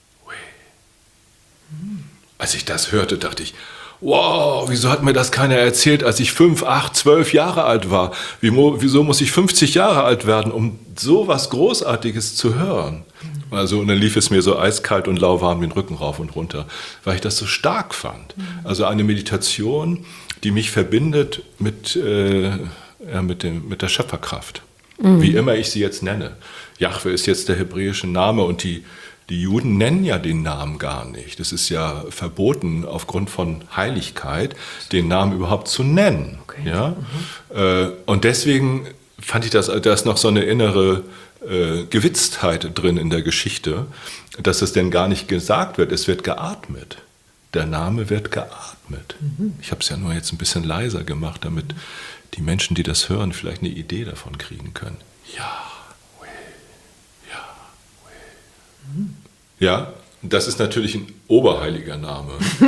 Als ich das hörte, dachte ich, wow, wieso hat mir das keiner erzählt, als ich fünf, acht, zwölf Jahre alt war? Wieso muss ich fünfzig Jahre alt werden, um so was Großartiges zu hören? Also, und dann lief es mir so eiskalt und lauwarm den Rücken rauf und runter, weil ich das so stark fand. Also eine Meditation, die mich verbindet mit, äh, ja, mit, dem, mit der Schöpferkraft, mhm. wie immer ich sie jetzt nenne. Jahwe ist jetzt der hebräische Name und die Die Juden nennen ja den Namen gar nicht. Es ist ja verboten, aufgrund von Heiligkeit, den Namen überhaupt zu nennen. Okay. Ja? Mhm. Und deswegen fand ich, dass da ist noch so eine innere äh, Gewitztheit drin in der Geschichte, dass es denn gar nicht gesagt wird, es wird geatmet. Der Name wird geatmet. Mhm. Ich habe es ja nur jetzt ein bisschen leiser gemacht, damit die Menschen, die das hören, vielleicht eine Idee davon kriegen können. Ja. Ja, Das ist natürlich ein oberheiliger Name.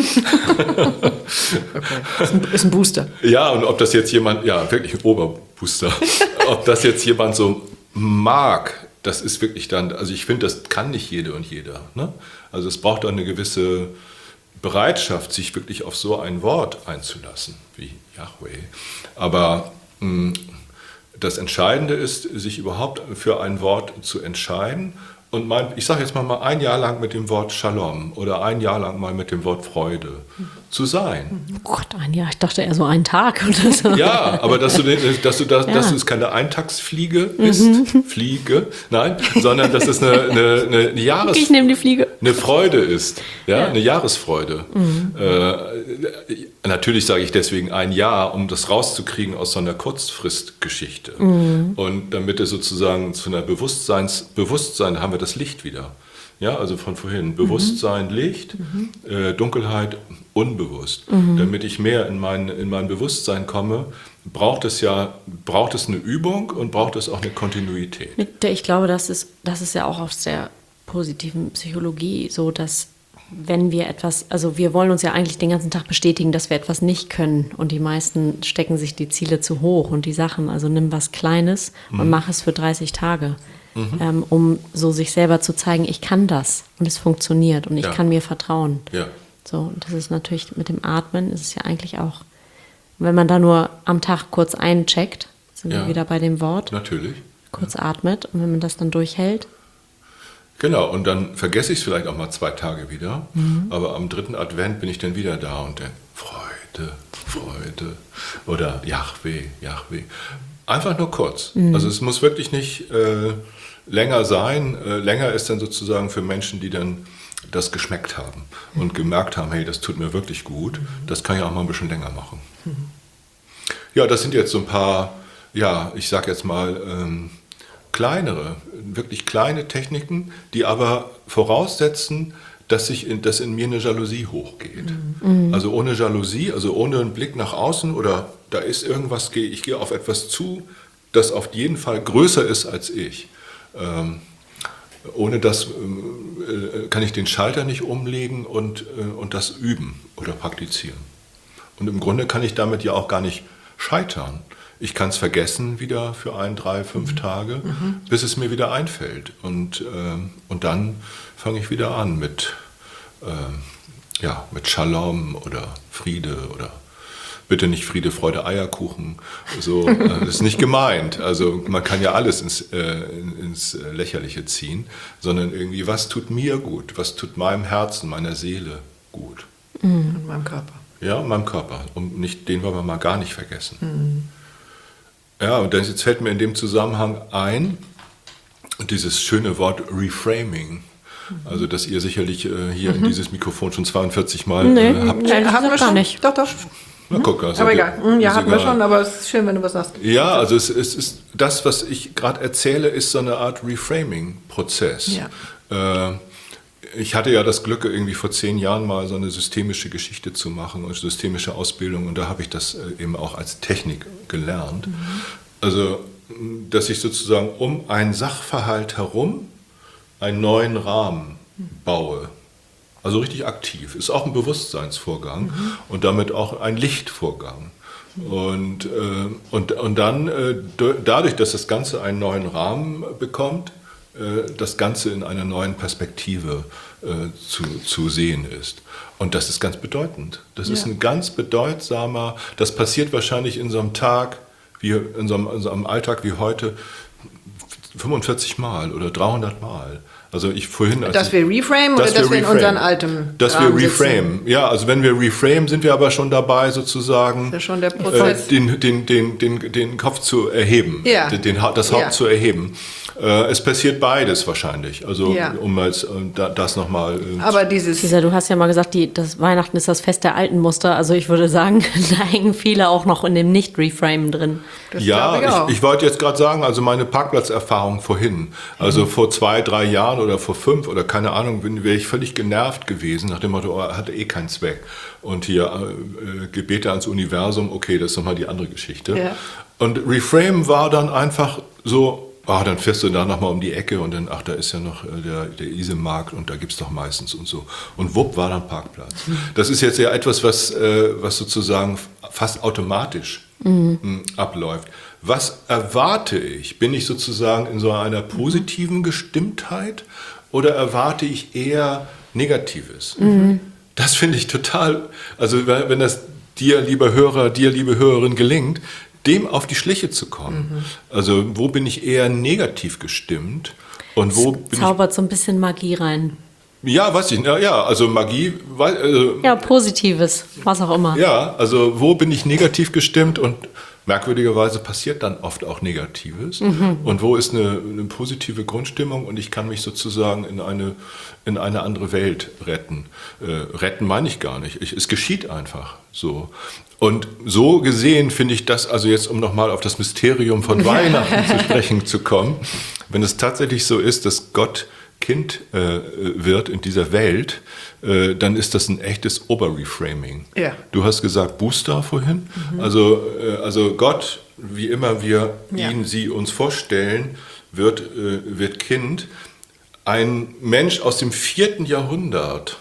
Okay. Ist ein, ist ein Booster. Ja, und ob das jetzt jemand, ja, wirklich ein Oberbooster, ob das jetzt jemand so mag, das ist wirklich dann, also ich finde, das kann nicht jede und jeder. Ne? Also es braucht auch eine gewisse Bereitschaft, sich wirklich auf so ein Wort einzulassen, wie Yahweh. Aber mh, das Entscheidende ist, sich überhaupt für ein Wort zu entscheiden. Und mein, ich sage jetzt mal, mal ein Jahr lang mit dem Wort Shalom oder ein Jahr lang mal mit dem Wort Freude zu sein. Oh Gott, ein Jahr, ich dachte eher so einen Tag oder so. Ja, aber dass du, dass du, dass, Ja. dass es keine Eintagsfliege ist, mhm. Fliege, nein, sondern dass es eine, eine, eine, Jahres, Ich nehme die Fliege. eine Freude ist, ja, Ja. eine Jahresfreude. Mhm. Äh, natürlich sage ich deswegen ein Jahr, um das rauszukriegen aus so einer Kurzfristgeschichte. Mhm. Und damit es sozusagen zu einer Bewusstseins, Bewusstsein haben wir das Licht wieder. Ja, also von vorhin. Bewusstsein, Licht, mhm. äh, Dunkelheit, unbewusst. Mhm. Damit ich mehr in mein, in mein Bewusstsein komme, braucht es ja braucht es eine Übung und braucht es auch eine Kontinuität. Ich glaube, das ist, das ist ja auch aus der positiven Psychologie so, dass wenn wir etwas, also wir wollen uns ja eigentlich den ganzen Tag bestätigen, dass wir etwas nicht können und die meisten stecken sich die Ziele zu hoch und die Sachen, also nimm was Kleines mhm. und mach es für dreißig Tage. Mhm. Ähm, um so sich selber zu zeigen, ich kann das und es funktioniert und ich ja. kann mir vertrauen. Ja. So, und das ist natürlich mit dem Atmen, ist es ja eigentlich auch, wenn man da nur am Tag kurz eincheckt, sind ja. wir wieder bei dem Wort, natürlich. kurz ja. atmet und wenn man das dann durchhält. Genau, und dann vergesse ich es vielleicht auch mal zwei Tage wieder, mhm. aber am dritten Advent bin ich dann wieder da und denke, Freude, Freude oder Yahweh, Yahweh. Einfach nur kurz. Mhm. Also es muss wirklich nicht äh, länger sein. Äh, länger ist dann sozusagen für Menschen, die dann das geschmeckt haben mhm. und gemerkt haben, hey, das tut mir wirklich gut. Mhm. Das kann ich auch mal ein bisschen länger machen. Mhm. Ja, das sind jetzt so ein paar, ja, ich sag jetzt mal, ähm, kleinere, wirklich kleine Techniken, die aber voraussetzen, dass, sich in, dass in mir eine Jalousie hochgeht. Mhm. Also ohne Jalousie, also ohne einen Blick nach außen oder da ist irgendwas, ich gehe auf etwas zu, das auf jeden Fall größer ist als ich. Ähm, ohne das äh, kann ich den Schalter nicht umlegen und, äh, und das üben oder praktizieren. Und im Grunde kann ich damit ja auch gar nicht scheitern. Ich kann es vergessen wieder für ein, drei, fünf mhm. Tage, mhm. bis es mir wieder einfällt. Und, äh, und dann fange ich wieder an mit, äh, ja, mit Shalom oder Friede oder bitte nicht Friede, Freude, Eierkuchen. So, äh, das ist nicht gemeint. Also man kann ja alles ins, äh, ins Lächerliche ziehen, sondern irgendwie, was tut mir gut? Was tut meinem Herzen, meiner Seele gut? Mhm. Und meinem Körper. Ja, meinem Körper. Und nicht, den wollen wir mal gar nicht vergessen. Mhm. Ja, und jetzt fällt mir in dem Zusammenhang ein, dieses schöne Wort Reframing. Also, dass ihr sicherlich äh, hier mhm. in dieses Mikrofon schon zweiundvierzig Mal nee, äh, habt. Nee, haben wir gar schon. nicht. Doch, doch. Na, guck, also aber egal. der, ja, hatten sogar, wir schon, aber es ist schön, wenn du was sagst. Ja, also es, es ist das, was ich gerade erzähle, ist so eine Art Reframing-Prozess. Ja. Äh, ich hatte ja das Glück, irgendwie vor zehn Jahren mal so eine systemische Geschichte zu machen und systemische Ausbildung und da habe ich das eben auch als Technik gelernt. Mhm. Also, dass ich sozusagen um einen Sachverhalt herum einen neuen Rahmen baue. Also richtig aktiv. Ist auch ein Bewusstseinsvorgang mhm. und damit auch ein Lichtvorgang. Und, äh, und, und dann, äh, dadurch, dass das Ganze einen neuen Rahmen bekommt, äh, das Ganze in einer neuen Perspektive äh, zu, zu sehen ist. Und das ist ganz bedeutend. Das ja. ist ein ganz bedeutsamer, das passiert wahrscheinlich in so einem Tag, wie in so einem, in so einem Alltag wie heute, fünfundvierzig Mal oder dreihundert Mal. Also ich vorhin, dass wir reframen oder dass wir in unseren alten Dass wir reframen. Ja, also wenn wir reframen, sind wir aber schon dabei, sozusagen ist ja schon der Prozess. Äh, den, den, den, den, den Kopf zu erheben, ja. den, den, das Haupt ja. zu erheben. Äh, es passiert beides wahrscheinlich. Also ja. um jetzt äh, das nochmal... Äh, aber dieses... Lisa, du hast ja mal gesagt, die, das Weihnachten ist das Fest der alten Muster. Also ich würde sagen, da hängen viele auch noch in dem Nicht-Reframen drin. Das ja, ich, ich, ich wollte jetzt gerade sagen, also meine Parkplatzerfahrung vorhin, also mhm. vor zwei, drei Jahren oder vor fünf oder keine Ahnung, wäre ich völlig genervt gewesen, nach dem Motto, oh, er hatte eh keinen Zweck. Und hier äh, Gebete ans Universum, okay, das ist nochmal die andere Geschichte. Ja. Und Reframe war dann einfach so, Ah, dann fährst du da nochmal um die Ecke und dann, ach, da ist ja noch äh, der, der Isemarkt und da gibt es doch meistens und so. Und wupp, war dann Parkplatz. Das ist jetzt ja etwas, was, äh, was sozusagen fast automatisch mhm. mh, abläuft. Was erwarte ich? Bin ich sozusagen in so einer positiven Gestimmtheit oder erwarte ich eher Negatives? Mhm. Das finde ich total, also wenn das dir, lieber Hörer, dir, liebe Hörerin, gelingt, dem auf die Schliche zu kommen. Mhm. Also wo bin ich eher negativ gestimmt und wo bin zaubert ich, so ein bisschen Magie rein. Ja, weiß ich, ja, also Magie. Äh, ja, Positives, was auch immer. Ja, also wo bin ich negativ gestimmt und merkwürdigerweise passiert dann oft auch Negatives. Mhm. Und wo ist eine, eine positive Grundstimmung und ich kann mich sozusagen in eine, in eine andere Welt retten. Äh, retten meine ich gar nicht. Ich, es geschieht einfach so. Und so gesehen finde ich das, also jetzt um nochmal auf das Mysterium von Weihnachten zu sprechen zu kommen, wenn es tatsächlich so ist, dass Gott Kind äh, wird in dieser Welt, äh, dann ist das ein echtes Oberreframing. Ja. Du hast gesagt Booster vorhin. Mhm. Also, äh, also Gott, wie immer wir ja. ihn, sie uns vorstellen, wird, äh, wird Kind. Ein Mensch aus dem vierten Jahrhundert,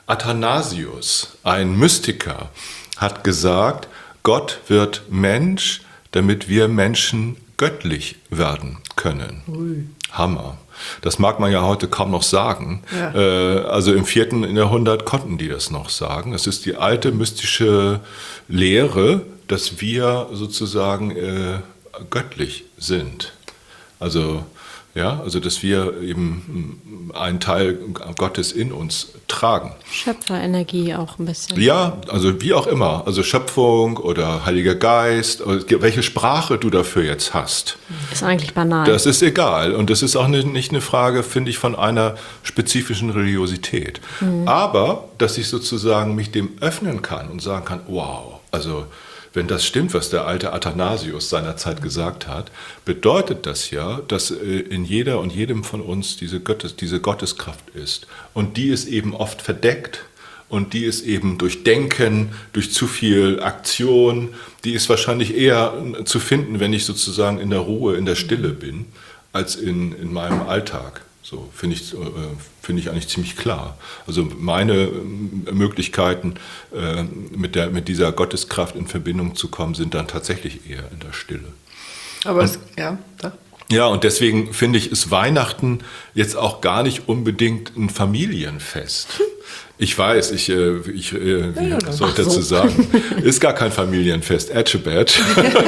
Athanasius, ein Mystiker, hat gesagt, Gott wird Mensch, damit wir Menschen göttlich werden können. Ui. Hammer. Das mag man ja heute kaum noch sagen. Ja. Äh, also im vierten Jahrhundert konnten die das noch sagen. Es ist die alte mystische Lehre, dass wir sozusagen äh, göttlich sind. Also ja, also dass wir eben einen Teil Gottes in uns tragen. Schöpferenergie auch ein bisschen. Ja, also wie auch immer. Also Schöpfung oder Heiliger Geist, welche Sprache du dafür jetzt hast. Ist eigentlich banal. Das ist egal. Und das ist auch nicht eine Frage, finde ich, von einer spezifischen Religiosität. Mhm. Aber, dass ich sozusagen mich dem öffnen kann und sagen kann, wow, also wenn das stimmt, was der alte Athanasius seinerzeit gesagt hat, bedeutet das ja, dass in jeder und jedem von uns diese, Gottes, diese Gotteskraft ist. Und die ist eben oft verdeckt und die ist eben durch Denken, durch zu viel Aktion, die ist wahrscheinlich eher zu finden, wenn ich sozusagen in der Ruhe, in der Stille bin, als in, in meinem Alltag. So finde ich, äh, finde ich eigentlich ziemlich klar. Also meine äh, Möglichkeiten, äh, mit, der, mit dieser Gotteskraft in Verbindung zu kommen, sind dann tatsächlich eher in der Stille. Aber und, es, ja, da. Ja, und deswegen finde ich, ist Weihnachten jetzt auch gar nicht unbedingt ein Familienfest. Ich weiß, ich, äh, ich äh, wie ja, soll ich dazu so. sagen? Ist gar kein Familienfest. Etchebadge.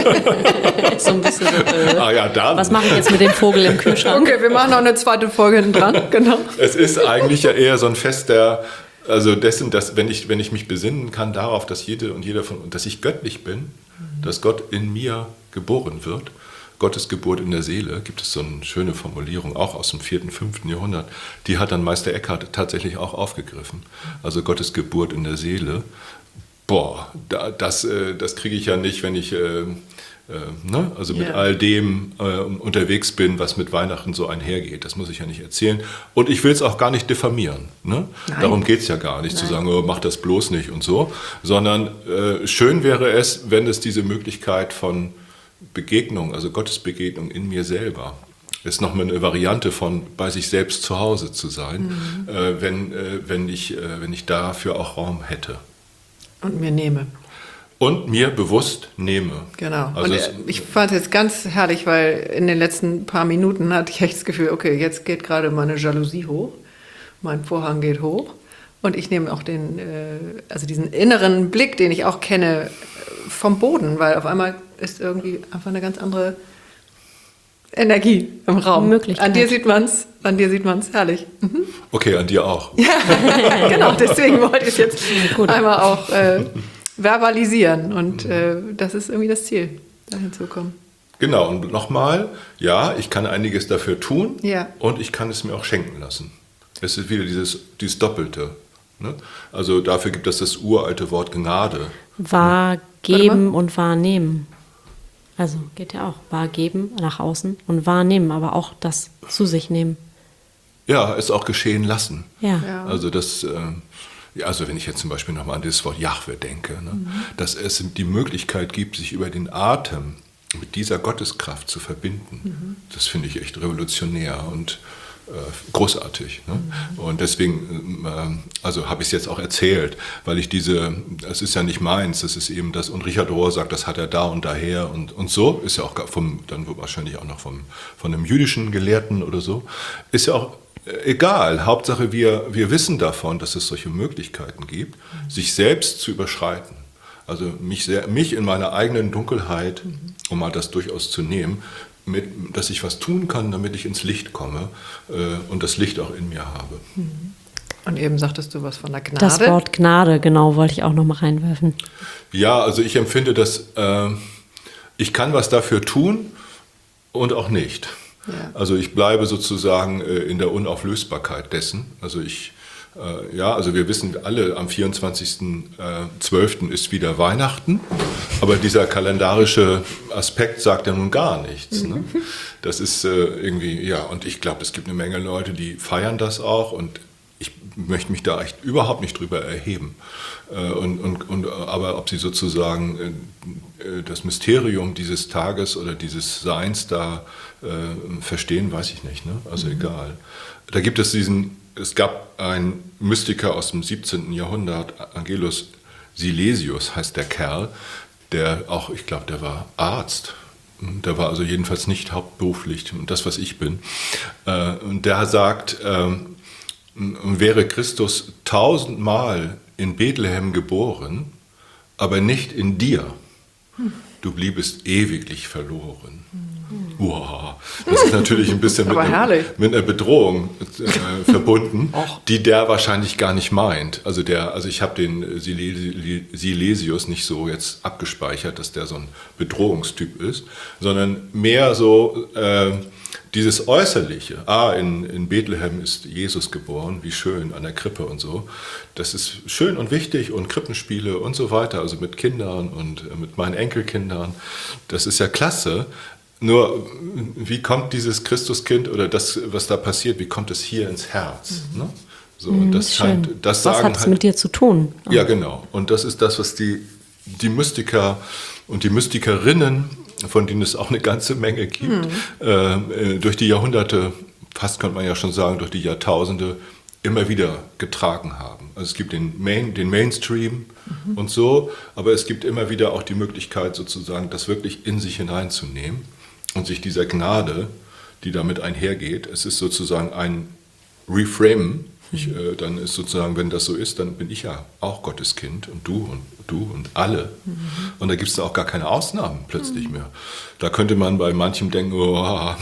So ein bisschen so, äh, ah, ja, dann. Was mache ich jetzt mit dem Vogel im Kühlschrank? Okay, wir machen noch eine zweite Folge hinten dran. Genau. Es ist eigentlich ja eher so ein Fest der, also dessen, dass wenn ich, wenn ich mich besinnen kann darauf, dass jede und jeder von, dass ich göttlich bin, mhm. dass Gott in mir geboren wird. Gottes Geburt in der Seele, gibt es so eine schöne Formulierung, auch aus dem vierten, fünften Jahrhundert, die hat dann Meister Eckhart tatsächlich auch aufgegriffen. Also Gottes Geburt in der Seele, boah, das, das kriege ich ja nicht, wenn ich äh, äh, ne? also mit yeah. all dem äh, unterwegs bin, was mit Weihnachten so einhergeht. Das muss ich ja nicht erzählen. Und ich will es auch gar nicht diffamieren. Ne? Darum geht es ja gar nicht, Nein. zu sagen, oh, mach das bloß nicht und so, sondern äh, schön wäre es, wenn es diese Möglichkeit von Begegnung, also Gottesbegegnung in mir selber, ist nochmal eine Variante von bei sich selbst zu Hause zu sein, mhm. äh, wenn, äh, wenn, ich, äh, wenn ich dafür auch Raum hätte. Und mir nehme. Und mir bewusst nehme. Genau. Also und ich fand es jetzt ganz herrlich, weil in den letzten paar Minuten hatte ich echt das Gefühl, okay, jetzt geht gerade meine Jalousie hoch, mein Vorhang geht hoch und ich nehme auch den, äh, also diesen inneren Blick, den ich auch kenne, vom Boden, weil auf einmal ist irgendwie einfach eine ganz andere Energie im Raum. Möglichkeit. An dir sieht man's, an dir sieht man's, herrlich. Mhm. Okay, an dir auch. Ja, genau, deswegen wollte ich es jetzt Gut. einmal auch äh, verbalisieren und äh, das ist irgendwie das Ziel, dahin zu kommen. Genau, und nochmal, ja, ich kann einiges dafür tun ja. und ich kann es mir auch schenken lassen. Es ist wieder dieses, dieses Doppelte. Ne? Also dafür gibt es das uralte Wort Gnade. Wahrgeben und wahrnehmen. Also geht ja auch. Wahrgeben nach außen und wahrnehmen, aber auch das zu sich nehmen. Ja, es auch geschehen lassen. Ja. ja. Also das, äh, ja, also wenn ich jetzt zum Beispiel nochmal an das Wort Jahwe denke, ne? mhm. dass es die Möglichkeit gibt, sich über den Atem mit dieser Gotteskraft zu verbinden, mhm. das finde ich echt revolutionär und äh, großartig. Ne? Mhm. Und deswegen, äh, also habe ich es jetzt auch erzählt, weil ich diese, das ist ja nicht meins, das ist eben das, und Richard Rohr sagt, das hat er da und daher und, und so, ist ja auch vom, dann wahrscheinlich auch noch vom, von einem jüdischen Gelehrten oder so, ist ja auch egal. Hauptsache wir, wir wissen davon, dass es solche Möglichkeiten gibt, mhm. sich selbst zu überschreiten. Also mich, sehr, mich in meiner eigenen Dunkelheit, mhm. um mal das durchaus zu nehmen, mit, dass ich was tun kann, damit ich ins Licht komme äh, und das Licht auch in mir habe. Und eben sagtest du was von der Gnade. Das Wort Gnade, genau, wollte ich auch noch mal reinwerfen. Ja, also ich empfinde, dass äh, ich kann was dafür tun und auch nicht. Ja. Also ich bleibe sozusagen äh, in der Unauflösbarkeit dessen. Also ich Äh, ja, also wir wissen alle, am vierundzwanzigsten zwölften ist wieder Weihnachten, aber dieser kalendarische Aspekt sagt ja nun gar nichts. Ne? Das ist äh, irgendwie, ja, und ich glaube, es gibt eine Menge Leute, die feiern das auch und ich möchte mich da echt überhaupt nicht drüber erheben. Äh, und, und, und, aber ob sie sozusagen äh, das Mysterium dieses Tages oder dieses Seins da äh, verstehen, weiß ich nicht. Ne? Also mhm. egal. Da gibt es diesen Es gab einen Mystiker aus dem siebzehnten Jahrhundert, Angelus Silesius heißt der Kerl, der auch, ich glaube, der war Arzt. Der war also jedenfalls nicht hauptberuflich, das, was ich bin. Und der sagt, wäre Christus tausendmal in Bethlehem geboren, aber nicht in dir, du bliebest ewiglich verloren. Wow, das ist natürlich ein bisschen mit, einem, mit einer Bedrohung äh, verbunden, die der wahrscheinlich gar nicht meint. Also, der, also ich habe den Silesius nicht so jetzt abgespeichert, dass der so ein Bedrohungstyp ist, sondern mehr so äh, dieses Äußerliche. Ah, in, in Bethlehem ist Jesus geboren, wie schön, an der Krippe und so. Das ist schön und wichtig und Krippenspiele und so weiter, also mit Kindern und äh, mit meinen Enkelkindern. Das ist ja klasse. Nur, wie kommt dieses Christuskind oder das, was da passiert, wie kommt es hier ins Herz? Ne? So, und das scheint, das was hat es halt, mit dir zu tun? Ja, genau. Und das ist das, was die, die Mystiker und die Mystikerinnen, von denen es auch eine ganze Menge gibt, mhm. äh, durch die Jahrhunderte, fast könnte man ja schon sagen, durch die Jahrtausende, immer wieder getragen haben. Also es gibt den, Main, den Mainstream mhm. und so, aber es gibt immer wieder auch die Möglichkeit, sozusagen das wirklich in sich hineinzunehmen. Und sich dieser Gnade, die damit einhergeht, es ist sozusagen ein Reframe. Ich, äh, dann ist sozusagen, wenn das so ist, dann bin ich ja auch Gottes Kind und du und du und alle. Mhm. Und da gibt es auch gar keine Ausnahmen plötzlich mhm. mehr. Da könnte man bei manchem denken, oh,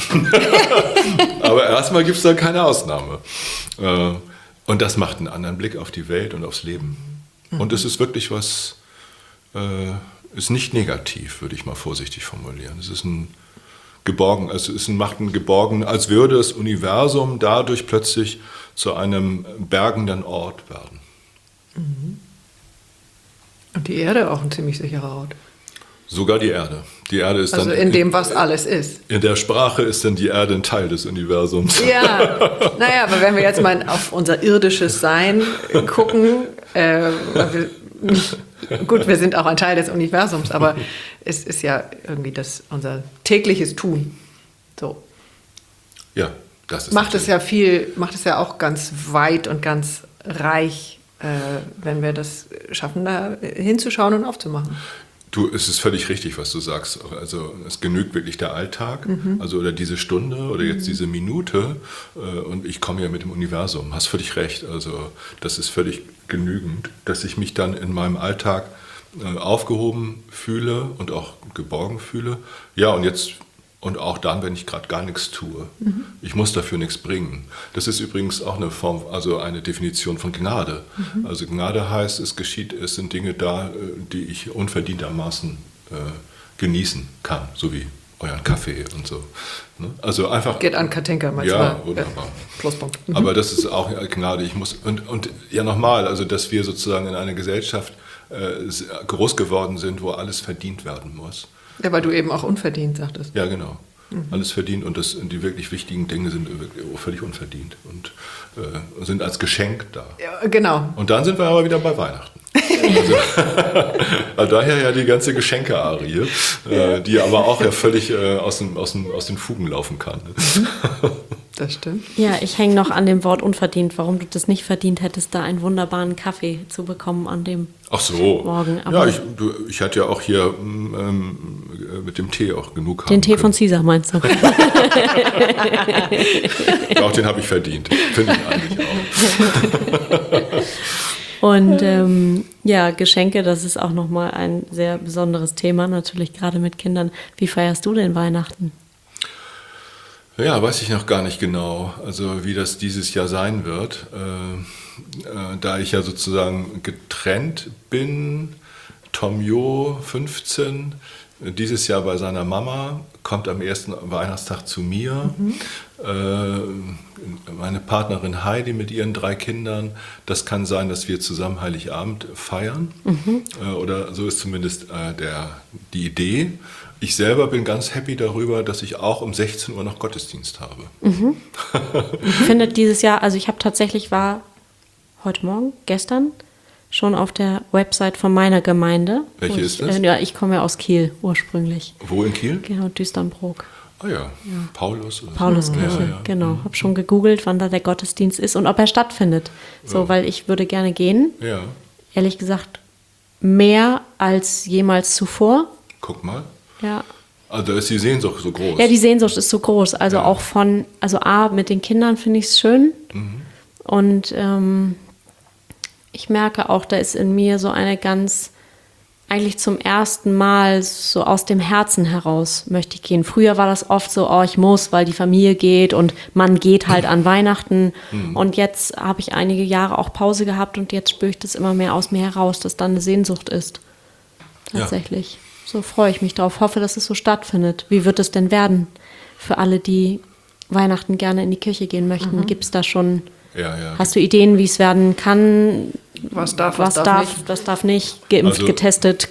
aber erstmal gibt es da keine Ausnahme. Äh, und das macht einen anderen Blick auf die Welt und aufs Leben. Mhm. Und es ist wirklich was, äh, ist nicht negativ, würde ich mal vorsichtig formulieren. Es ist ein geborgen, also es macht einen geborgen, als würde das Universum dadurch plötzlich zu einem bergenden Ort werden. Und die Erde auch ein ziemlich sicherer Ort. Sogar die Erde. Die Erde ist also dann in dem, was alles ist. In der Sprache ist dann die Erde ein Teil des Universums. Ja, naja, aber wenn wir jetzt mal auf unser irdisches Sein gucken, äh, wir, gut, wir sind auch ein Teil des Universums, aber es ist ja irgendwie das, unser tägliches Tun. So. Ja, das ist macht es ja viel, macht es ja auch ganz weit und ganz reich, äh, wenn wir das schaffen, da hinzuschauen und aufzumachen. Du, es ist völlig richtig, was du sagst. Also es genügt wirklich der Alltag, mhm. also oder diese Stunde oder jetzt mhm. diese Minute äh, und ich komme ja mit dem Universum. Hast völlig recht. Also das ist völlig genügend, dass ich mich dann in meinem Alltag äh, aufgehoben fühle und auch geborgen fühle. Ja, und jetzt und auch dann, wenn ich gerade gar nichts tue. Mhm. Ich muss dafür nichts bringen. Das ist übrigens auch eine Form, also eine Definition von Gnade. Mhm. Also Gnade heißt, es geschieht, es sind Dinge da, die ich unverdientermaßen äh, genießen kann, so wie euren Kaffee und so. Ne? Also einfach. Geht an Katinka manchmal. Ja, wunderbar. Ja, Pluspunkt. Mhm. Aber das ist auch Gnade. Ich muss und und ja nochmal, also dass wir sozusagen in einer Gesellschaft äh, groß geworden sind, wo alles verdient werden muss. Ja, weil du eben auch unverdient sagtest. Ja, genau. Mhm. Alles verdient und das, die wirklich wichtigen Dinge sind wirklich völlig unverdient und äh, sind als Geschenk da. Ja, genau. Und dann sind wir aber wieder bei Weihnachten. Also, also daher ja die ganze Geschenke-Arie, äh, die aber auch ja völlig äh, aus, dem, aus, dem, aus den Fugen laufen kann. Das stimmt. Ja, ich hänge noch an dem Wort unverdient, warum du das nicht verdient hättest, da einen wunderbaren Kaffee zu bekommen an dem Ach so. Morgen. Ja, ich, du, ich hatte ja auch hier ähm, mit dem Tee auch genug haben Den Tee können. von Caesar meinst du? Auch den habe ich verdient, finde ich eigentlich auch. Und ähm, ja, Geschenke, das ist auch nochmal ein sehr besonderes Thema, natürlich gerade mit Kindern. Wie feierst du denn Weihnachten? Ja, weiß ich noch gar nicht genau, also wie das dieses Jahr sein wird. Äh, äh, da ich ja sozusagen getrennt bin, Tom Jo, fünfzehn, dieses Jahr bei seiner Mama, kommt am ersten Weihnachtstag zu mir. Mhm. Äh, meine Partnerin Heidi mit ihren drei Kindern. Das kann sein, dass wir zusammen Heiligabend feiern. Mhm. Äh, oder so ist zumindest äh, der, die Idee. Ich selber bin ganz happy darüber, dass ich auch um sechzehn Uhr noch Gottesdienst habe. Mhm. Findet dieses Jahr, also ich habe tatsächlich, war heute Morgen, gestern, schon auf der Website von meiner Gemeinde. Welche ich, ist das? Äh, ja, ich komme ja aus Kiel ursprünglich. Wo in Kiel? Genau, Düsternbrook. Ah ja, ja. Paulus. Oder Pauluskirche, so. ja, ja. genau. Mhm. Habe schon gegoogelt, wann da der Gottesdienst ist und ob er stattfindet. So, ja. Weil ich würde gerne gehen. Ja. Ehrlich gesagt, mehr als jemals zuvor. Guck mal. Ja. Also da ist die Sehnsucht so groß. Ja, die Sehnsucht ist so groß. Also ja. auch von, also A, mit den Kindern finde ich es schön. Mhm. Und ähm, ich merke auch, da ist in mir so eine ganz, eigentlich zum ersten Mal so aus dem Herzen heraus möchte ich gehen. Früher war das oft so, oh, ich muss, weil die Familie geht und man geht halt an Weihnachten. Mhm. Und jetzt habe ich einige Jahre auch Pause gehabt und jetzt spüre ich das immer mehr aus mir heraus, dass da eine Sehnsucht ist. Tatsächlich. Ja. So freue ich mich drauf. Hoffe, dass es so stattfindet. Wie wird es denn werden für alle, die Weihnachten gerne in die Kirche gehen möchten? Mhm. Gibt es da schon, ja, ja. hast du Ideen, wie es werden kann? Was darf, was, was darf, darf nicht? Was darf nicht? Geimpft, also, getestet?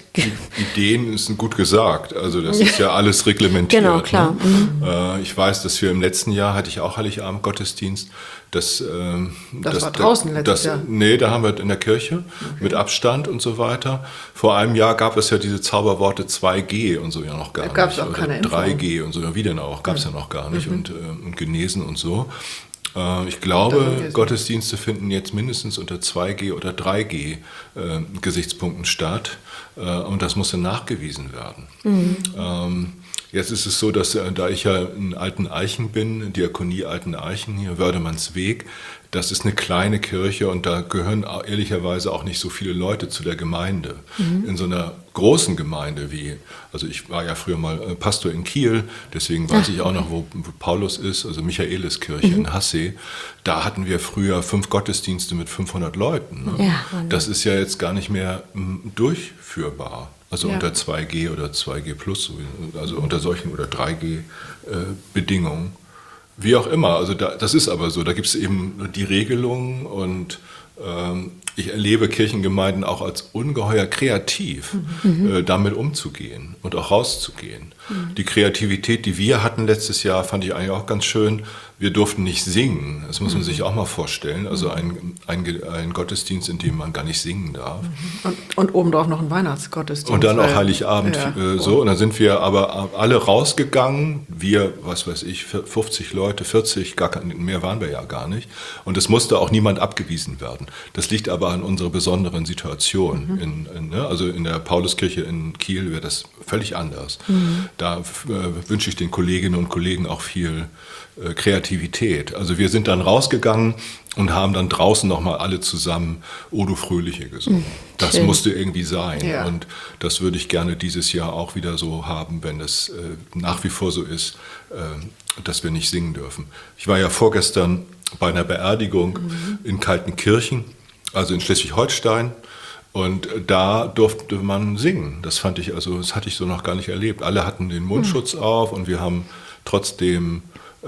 Ideen sind gut gesagt. Also das ist ja alles reglementiert. Genau, klar. Ne? Mhm. Äh, ich weiß, dass wir im letzten Jahr, hatte ich auch Heiligabend Gottesdienst. Das, ähm, das, das war da, draußen letztes das, Jahr? Nee, da haben wir in der Kirche okay. mit Abstand und so weiter. Vor einem Jahr gab es ja diese Zauberworte zwei G und so ja noch gar da nicht. Gab es auch oder keine drei G und so, ja, wie denn auch, gab es ja. ja noch gar nicht. Mhm. Und, äh, und genesen und so. Äh, ich glaube, Gottesdienste finden jetzt mindestens unter zwei G oder drei G äh, Gesichtspunkten statt. Äh, und das muss dann nachgewiesen werden. Mhm. Ähm, Jetzt ist es so, dass äh, da ich ja in Alteneichen bin, Diakonie Alteneichen, hier Wördemannsweg, das ist eine kleine Kirche und da gehören ehrlicherweise auch nicht so viele Leute zu der Gemeinde. Mhm. In so einer großen Gemeinde wie, also ich war ja früher mal Pastor in Kiel, deswegen weiß Ach, ich auch noch, wo, wo Paulus ist, also Michaeliskirche mhm. in Hassee. Da hatten wir früher fünf Gottesdienste mit fünfhundert Leuten. Ne? Ja, das ist ja jetzt gar nicht mehr m, durchführbar. Also ja. unter zwei G oder zwei G plus, also unter solchen oder drei G äh, Bedingungen. Wie auch immer, also da, das ist aber so, da gibt es eben die Regelungen und ähm, ich erlebe Kirchengemeinden auch als ungeheuer kreativ, mhm. äh, damit umzugehen und auch rauszugehen. Mhm. Die Kreativität, die wir hatten letztes Jahr, fand ich eigentlich auch ganz schön. Wir durften nicht singen, das muss man sich auch mal vorstellen. Also ein, ein, ein Gottesdienst, in dem man gar nicht singen darf. Und, und obendrauf noch ein Weihnachtsgottesdienst. Und dann auch Heiligabend ja. äh, so. Und dann sind wir aber alle rausgegangen. Wir, was weiß ich, fünfzig Leute, vierzig, gar kein, mehr waren wir ja gar nicht. Und es musste auch niemand abgewiesen werden. Das liegt aber an unserer besonderen Situation. Mhm. In, in, ne? Also in der Pauluskirche in Kiel wäre das völlig anders. Mhm. Da äh, wünsche ich den Kolleginnen und Kollegen auch viel äh, Kreativität. Also wir sind dann rausgegangen und haben dann draußen nochmal alle zusammen O du Fröhliche gesungen. Mhm, das schön. Musste irgendwie sein. Ja. Und das würde ich gerne dieses Jahr auch wieder so haben, wenn es äh, nach wie vor so ist, äh, dass wir nicht singen dürfen. Ich war ja vorgestern bei einer Beerdigung mhm. in Kaltenkirchen, also in Schleswig-Holstein. Und da durfte man singen. Das fand ich, also das hatte ich so noch gar nicht erlebt. Alle hatten den Mundschutz mhm. auf und wir haben trotzdem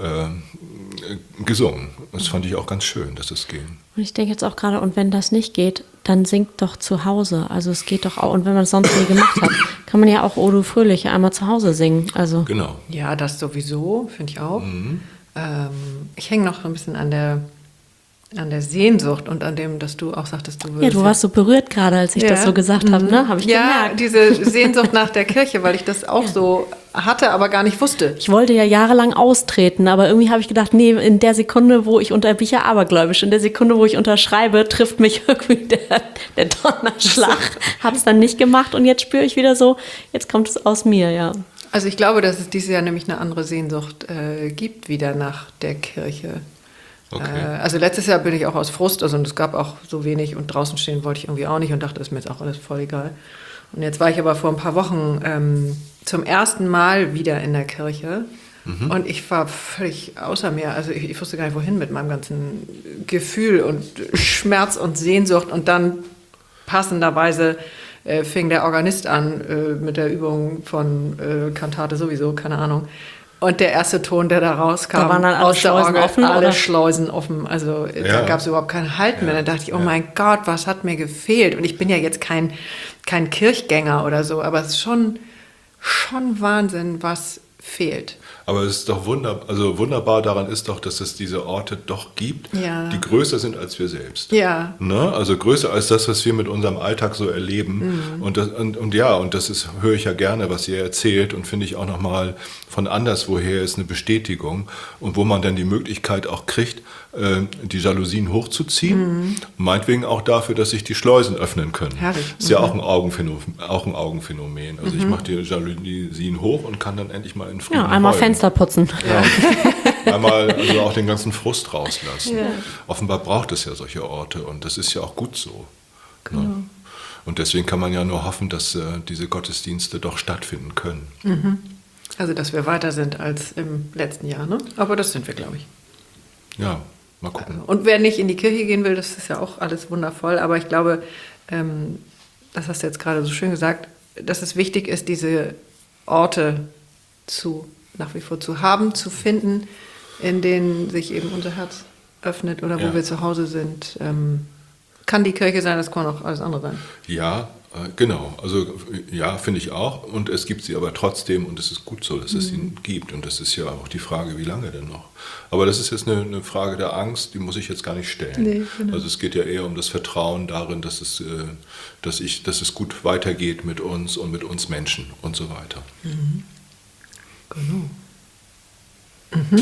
äh, gesungen. Das fand ich auch ganz schön, dass das ging. Und ich denke jetzt auch gerade, und wenn das nicht geht, dann singt doch zu Hause. Also es geht doch auch, und wenn man es sonst nie gemacht hat, kann man ja auch O du Fröhliche einmal zu Hause singen. Also. Genau. Ja, das sowieso, finde ich auch. Mhm. Ähm, ich hänge noch ein bisschen an der an der Sehnsucht und an dem, dass du auch sagtest, du würdest... Ja, du warst so berührt gerade, als ich ja. das so gesagt habe, ne? Habe ich ja, gemerkt. diese Sehnsucht nach der Kirche, weil ich das auch so hatte, aber gar nicht wusste. Ich wollte ja jahrelang austreten, aber irgendwie habe ich gedacht, nee, in der Sekunde, wo ich unter, bin ich ja abergläubisch, in der Sekunde, wo ich unterschreibe, trifft mich irgendwie der, der Donnerschlag. Habe es dann nicht gemacht und jetzt spüre ich wieder so, jetzt kommt es aus mir, ja. Also ich glaube, dass es dieses Jahr nämlich eine andere Sehnsucht äh, gibt, wieder nach der Kirche. Okay. Äh, also letztes Jahr bin ich auch aus Frust, also und es gab auch so wenig und draußen stehen wollte ich irgendwie auch nicht und dachte, ist mir jetzt auch alles voll egal. Und jetzt war ich aber vor ein paar Wochen ähm, zum ersten Mal wieder in der Kirche mhm. und ich war völlig außer mir. Also ich, ich wusste gar nicht, wohin mit meinem ganzen Gefühl und Schmerz und Sehnsucht. Und dann passenderweise äh, fing der Organist an äh, mit der Übung von äh, Kantate sowieso, keine Ahnung. Und der erste Ton, der da rauskam, da waren dann alle aus der Schleusen Orgel, offen, alle oder? Schleusen offen. Also Ja. da gab es überhaupt keinen Halt mehr. Ja. Dann dachte ich, oh Ja. mein Gott, was hat mir gefehlt? Und ich bin ja jetzt kein, kein Kirchgänger oder so, aber es ist schon, schon Wahnsinn, was fehlt. Aber es ist doch wunderbar, also wunderbar daran ist doch, dass es diese Orte doch gibt, Ja. die größer sind als wir selbst. Ja. Ne? Also größer als das, was wir mit unserem Alltag so erleben. Mhm. Und, das, und, und ja, und das ist, höre ich ja gerne, was ihr erzählt und finde ich auch nochmal von anderswoher ist eine Bestätigung und wo man dann die Möglichkeit auch kriegt, äh, die Jalousien hochzuziehen. Mhm. Meinetwegen auch dafür, dass sich die Schleusen öffnen können. Herrlich. Ist ja Mhm. auch ein Augenphänomen. Auch ein Augenphänomen. Also Mhm. ich mache die Jalousien hoch und kann dann endlich mal in Frieden Ja, einmal heulen. Fenster putzen. Ja. Einmal also auch den ganzen Frust rauslassen. Ja. Offenbar braucht es ja solche Orte und das ist ja auch gut so. Genau. Ne? Und deswegen kann man ja nur hoffen, dass äh, diese Gottesdienste doch stattfinden können. Mhm. Also, dass wir weiter sind als im letzten Jahr, ne? Aber das sind wir, glaube ich. Ja, mal gucken. Und wer nicht in die Kirche gehen will, das ist ja auch alles wundervoll. Aber ich glaube, ähm, das hast du jetzt gerade so schön gesagt, dass es wichtig ist, diese Orte zu, nach wie vor zu haben, zu finden, in denen sich eben unser Herz öffnet oder wo Ja. wir zu Hause sind. Ähm, kann die Kirche sein, das kann auch alles andere sein. Ja, äh, genau. Also äh, ja, finde ich auch. Und es gibt sie aber trotzdem und es ist gut so, dass es sie gibt. Und das ist ja auch die Frage, wie lange denn noch? Aber das ist jetzt eine, eine Frage der Angst, die muss ich jetzt gar nicht stellen. Nee, genau. Also es geht ja eher um das Vertrauen darin, dass es, äh, dass ich, dass es gut weitergeht mit uns und mit uns Menschen und so weiter. Mhm. Genau. Mhm.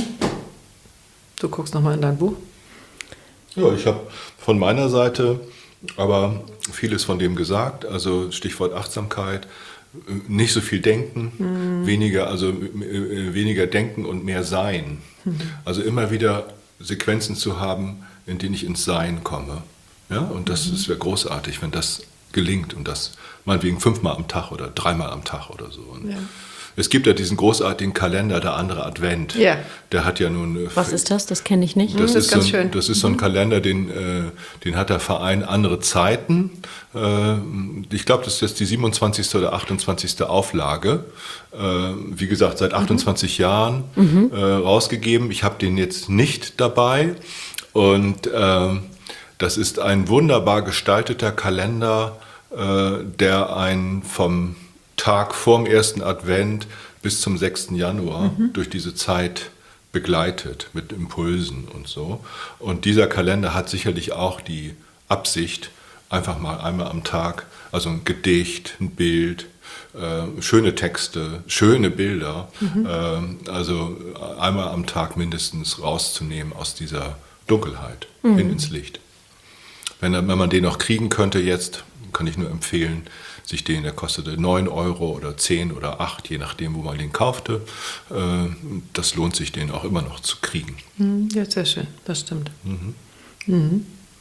Du guckst nochmal in dein Buch. Ja, ich habe von meiner Seite aber vieles von dem gesagt, also Stichwort Achtsamkeit, nicht so viel denken, mhm. weniger, also äh, weniger denken und mehr sein. Mhm. Also immer wieder Sequenzen zu haben, in denen ich ins Sein komme. Ja, und das mhm. wäre großartig, wenn das gelingt und das meinetwegen fünfmal am Tag oder dreimal am Tag oder so. Und ja. Es gibt ja diesen großartigen Kalender, der andere Advent. Ja. Der hat ja nun. Was ist das? Das kenne ich nicht. Das, das ist ist ganz so ein, schön. das ist so ein Kalender, den, äh, den hat der Verein Andere Zeiten. Äh, ich glaube, das ist jetzt die siebenundzwanzigste oder achtundzwanzigste Auflage. Äh, wie gesagt, seit achtundzwanzig mhm. Jahren äh, rausgegeben. Ich habe den jetzt nicht dabei. Und äh, das ist ein wunderbar gestalteter Kalender, äh, der einen vom Tag vorm ersten Advent bis zum sechsten Januar mhm. durch diese Zeit begleitet mit Impulsen und so. Und dieser Kalender hat sicherlich auch die Absicht, einfach mal einmal am Tag, also ein Gedicht, ein Bild, äh, schöne Texte, schöne Bilder, mhm. äh, also einmal am Tag mindestens rauszunehmen aus dieser Dunkelheit mhm. hin ins Licht. Wenn, wenn man den noch kriegen könnte jetzt, kann ich nur empfehlen, sich den, der kostete neun Euro oder zehn oder acht, je nachdem, wo man den kaufte. Das lohnt sich, den auch immer noch zu kriegen. Ja, sehr schön, das stimmt. Mhm. Mhm.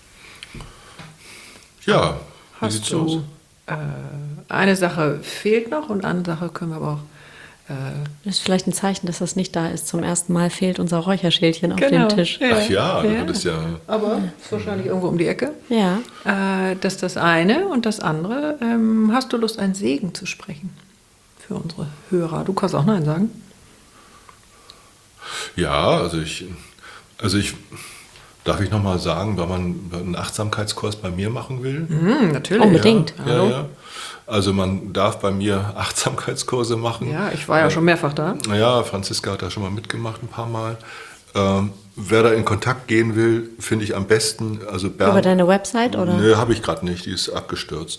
Ja, wie Hast sieht's du, aus? äh, eine Sache fehlt noch und eine Sache können wir aber auch... Äh, Das ist vielleicht ein Zeichen, dass das nicht da ist. Zum ersten Mal fehlt unser Räucherschälchen auf Genau. dem Tisch. Ja. Ach ja, Ja. das ist ja... aber ist wahrscheinlich irgendwo um die Ecke. Ja. Äh, das ist das eine. Und das andere, ähm, hast du Lust, einen Segen zu sprechen für unsere Hörer? Du kannst auch Nein sagen. Ja, also ich... Also ich darf ich nochmal sagen, wenn man einen Achtsamkeitskurs bei mir machen will? Mhm, natürlich. Unbedingt. Ja, ja, ja. Also man darf bei mir Achtsamkeitskurse machen. Ja, ich war ja schon mehrfach da. Ja, Franziska hat da schon mal mitgemacht ein paar Mal. Ähm, wer da in Kontakt gehen will, finde ich am besten, also Bernd, Über deine Website, oder? Nö, habe ich gerade nicht, die ist abgestürzt.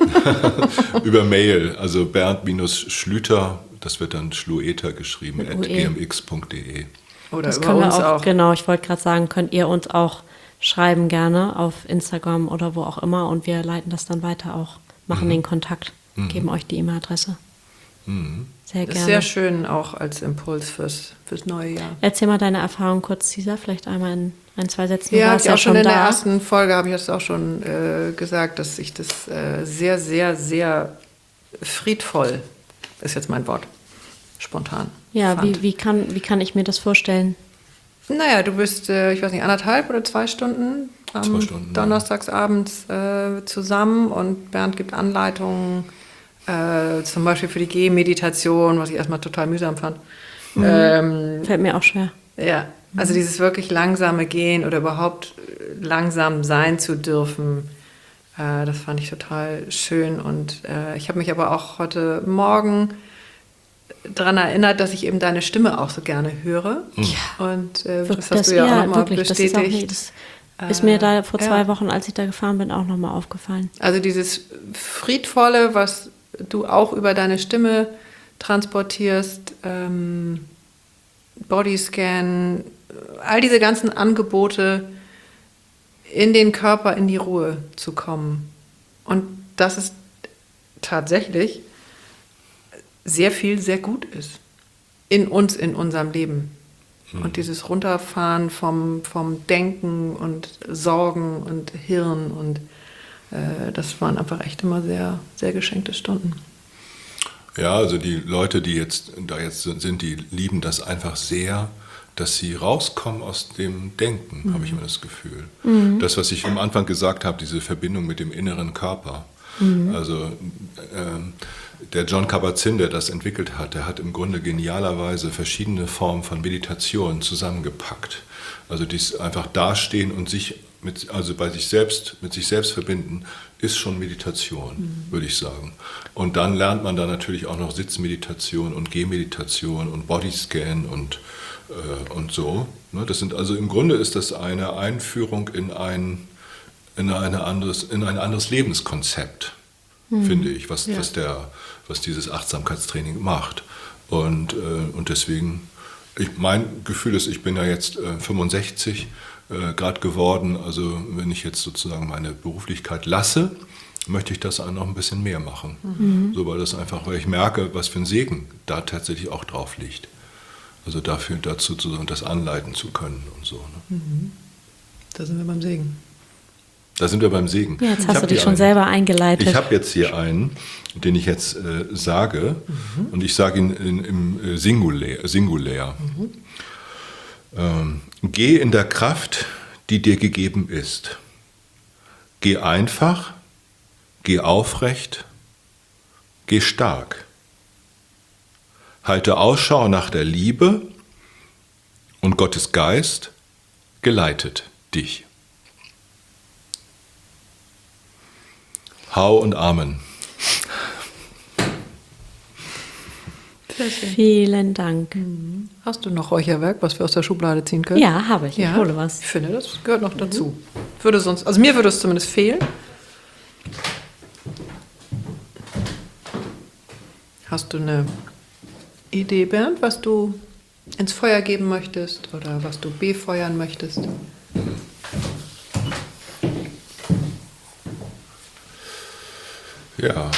Über Mail, also Bernd-Schlüter, das wird dann Schlueter geschrieben, at g m x punkt d e. Oder Das über können wir uns auch, auch. genau, ich wollte gerade sagen, könnt ihr uns auch schreiben gerne auf Instagram oder wo auch immer und wir leiten das dann weiter auch, machen Mhm. den Kontakt, Mhm. geben euch die E-Mail-Adresse. Mhm. Sehr Das gerne. ist sehr schön auch als Impuls fürs, fürs neue Jahr. Erzähl mal deine Erfahrung kurz, Cesar, vielleicht einmal in ein, zwei Sätzen. Du Ja, habe warst ich auch schon in da. der ersten Folge, habe ich das auch schon äh, gesagt, dass ich das äh, sehr, sehr, sehr friedvoll, ist jetzt mein Wort, spontan Ja, fand. wie, wie, kann, wie kann ich mir das vorstellen? Naja, du bist, äh, ich weiß nicht, anderthalb oder zwei Stunden am Zwei Stunden, donnerstagsabends äh, zusammen und Bernd gibt Anleitungen, äh, zum Beispiel für die Gehmeditation, was ich erstmal total mühsam fand. Mhm. Ähm, Fällt mir auch schwer. ja, also dieses wirklich langsame Gehen oder überhaupt äh, langsam sein zu dürfen, äh, das fand ich total schön. Und äh, ich habe mich aber auch heute Morgen daran erinnert, dass ich eben deine Stimme auch so gerne höre. Ja. Und äh, Wir- das hast du ja auch nochmal wirklich, das ist, auch bestätigt. nicht, das ist mir da vor Äh, zwei ja. Wochen, als ich da gefahren bin, auch nochmal aufgefallen. Also dieses Friedvolle, was du auch über deine Stimme transportierst, ähm, Bodyscan, all diese ganzen Angebote, in den Körper, in die Ruhe zu kommen. Und dass es tatsächlich sehr viel, sehr gut ist. In uns, in unserem Leben. Mhm. Und dieses Runterfahren vom, vom Denken und Sorgen und Hirn und äh, das waren einfach echt immer sehr, sehr geschenkte Stunden. Ja, also die Leute, die jetzt da jetzt sind, die lieben das einfach sehr, dass sie rauskommen aus dem Denken, mhm. habe ich immer das Gefühl. Mhm. Das, was ich am Anfang gesagt habe, diese Verbindung mit dem inneren Körper. Mhm. Also ähm, der Jon Kabat-Zinn, der das entwickelt hat, der hat im Grunde genialerweise verschiedene Formen von Meditation zusammengepackt. Also dies einfach dastehen und sich mit, also bei sich selbst, mit sich selbst verbinden, ist schon Meditation, mhm. würde ich sagen. Und dann lernt man da natürlich auch noch Sitzmeditation und Gehmeditation und Bodyscan und, äh, und so. Das sind also im Grunde ist das eine Einführung in ein, in eine anderes, in ein anderes Lebenskonzept, mhm. finde ich, was, ja. was, der, was dieses Achtsamkeitstraining macht. Und, äh, und deswegen, ich, mein Gefühl ist, ich bin ja jetzt äh, fünfundsechzig äh, gerade geworden, also wenn ich jetzt sozusagen meine Beruflichkeit lasse, möchte ich das auch noch ein bisschen mehr machen. Mhm. So, weil das einfach, weil ich merke, was für ein Segen da tatsächlich auch drauf liegt. Also dafür, dazu sozusagen das anleiten zu können und so. Ne? Mhm. Da sind wir beim Segen. Da sind wir beim Segen. Ja, jetzt Ich hast du dich schon einen, selber eingeleitet. Ich habe jetzt hier einen, den ich jetzt äh, sage, mhm. und ich sage ihn in, im Singulär. Singulär. Mhm. Ähm, geh in der Kraft, die dir gegeben ist. Geh einfach, geh aufrecht, geh stark. Halte Ausschau nach der Liebe und Gottes Geist geleitet dich. Hau und Amen. Vielen Dank. Mhm. Hast du noch Räucherwerk, was wir aus der Schublade ziehen können? Ja, habe ich. Ja? Ich hole was. Ich finde, das gehört noch dazu. Würde sonst, also mir würde es zumindest fehlen. Hast du eine Idee, Bernd, was du ins Feuer geben möchtest oder was du befeuern möchtest? Ja.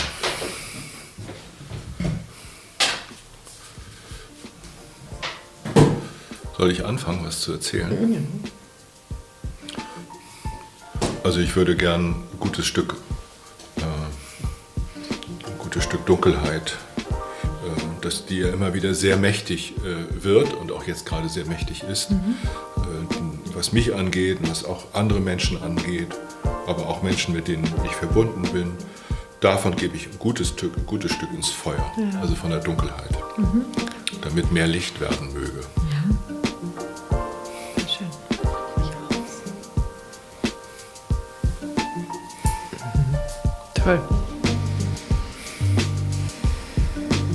Soll ich anfangen, was zu erzählen? Ja. Also ich würde gern ein gutes Stück, äh, ein gutes Stück Dunkelheit, äh, dass die ja immer wieder sehr mächtig äh, wird und auch jetzt gerade sehr mächtig ist, mhm. äh, was mich angeht und was auch andere Menschen angeht, aber auch Menschen, mit denen ich verbunden bin. Davon gebe ich ein gutes Stück, ein gutes Stück ins Feuer, ja. Also von der Dunkelheit, mhm. damit mehr Licht werden möge. Ja. Schön. Mhm. Toll.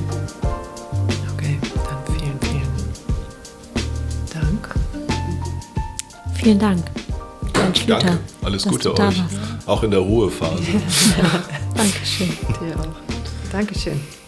Okay, dann vielen, vielen Dank. Vielen Dank. Bernd Schlüter, Danke, alles dass Gute du da euch. warst. Auch in der Ruhephase. Dankeschön. Dir auch. Dankeschön.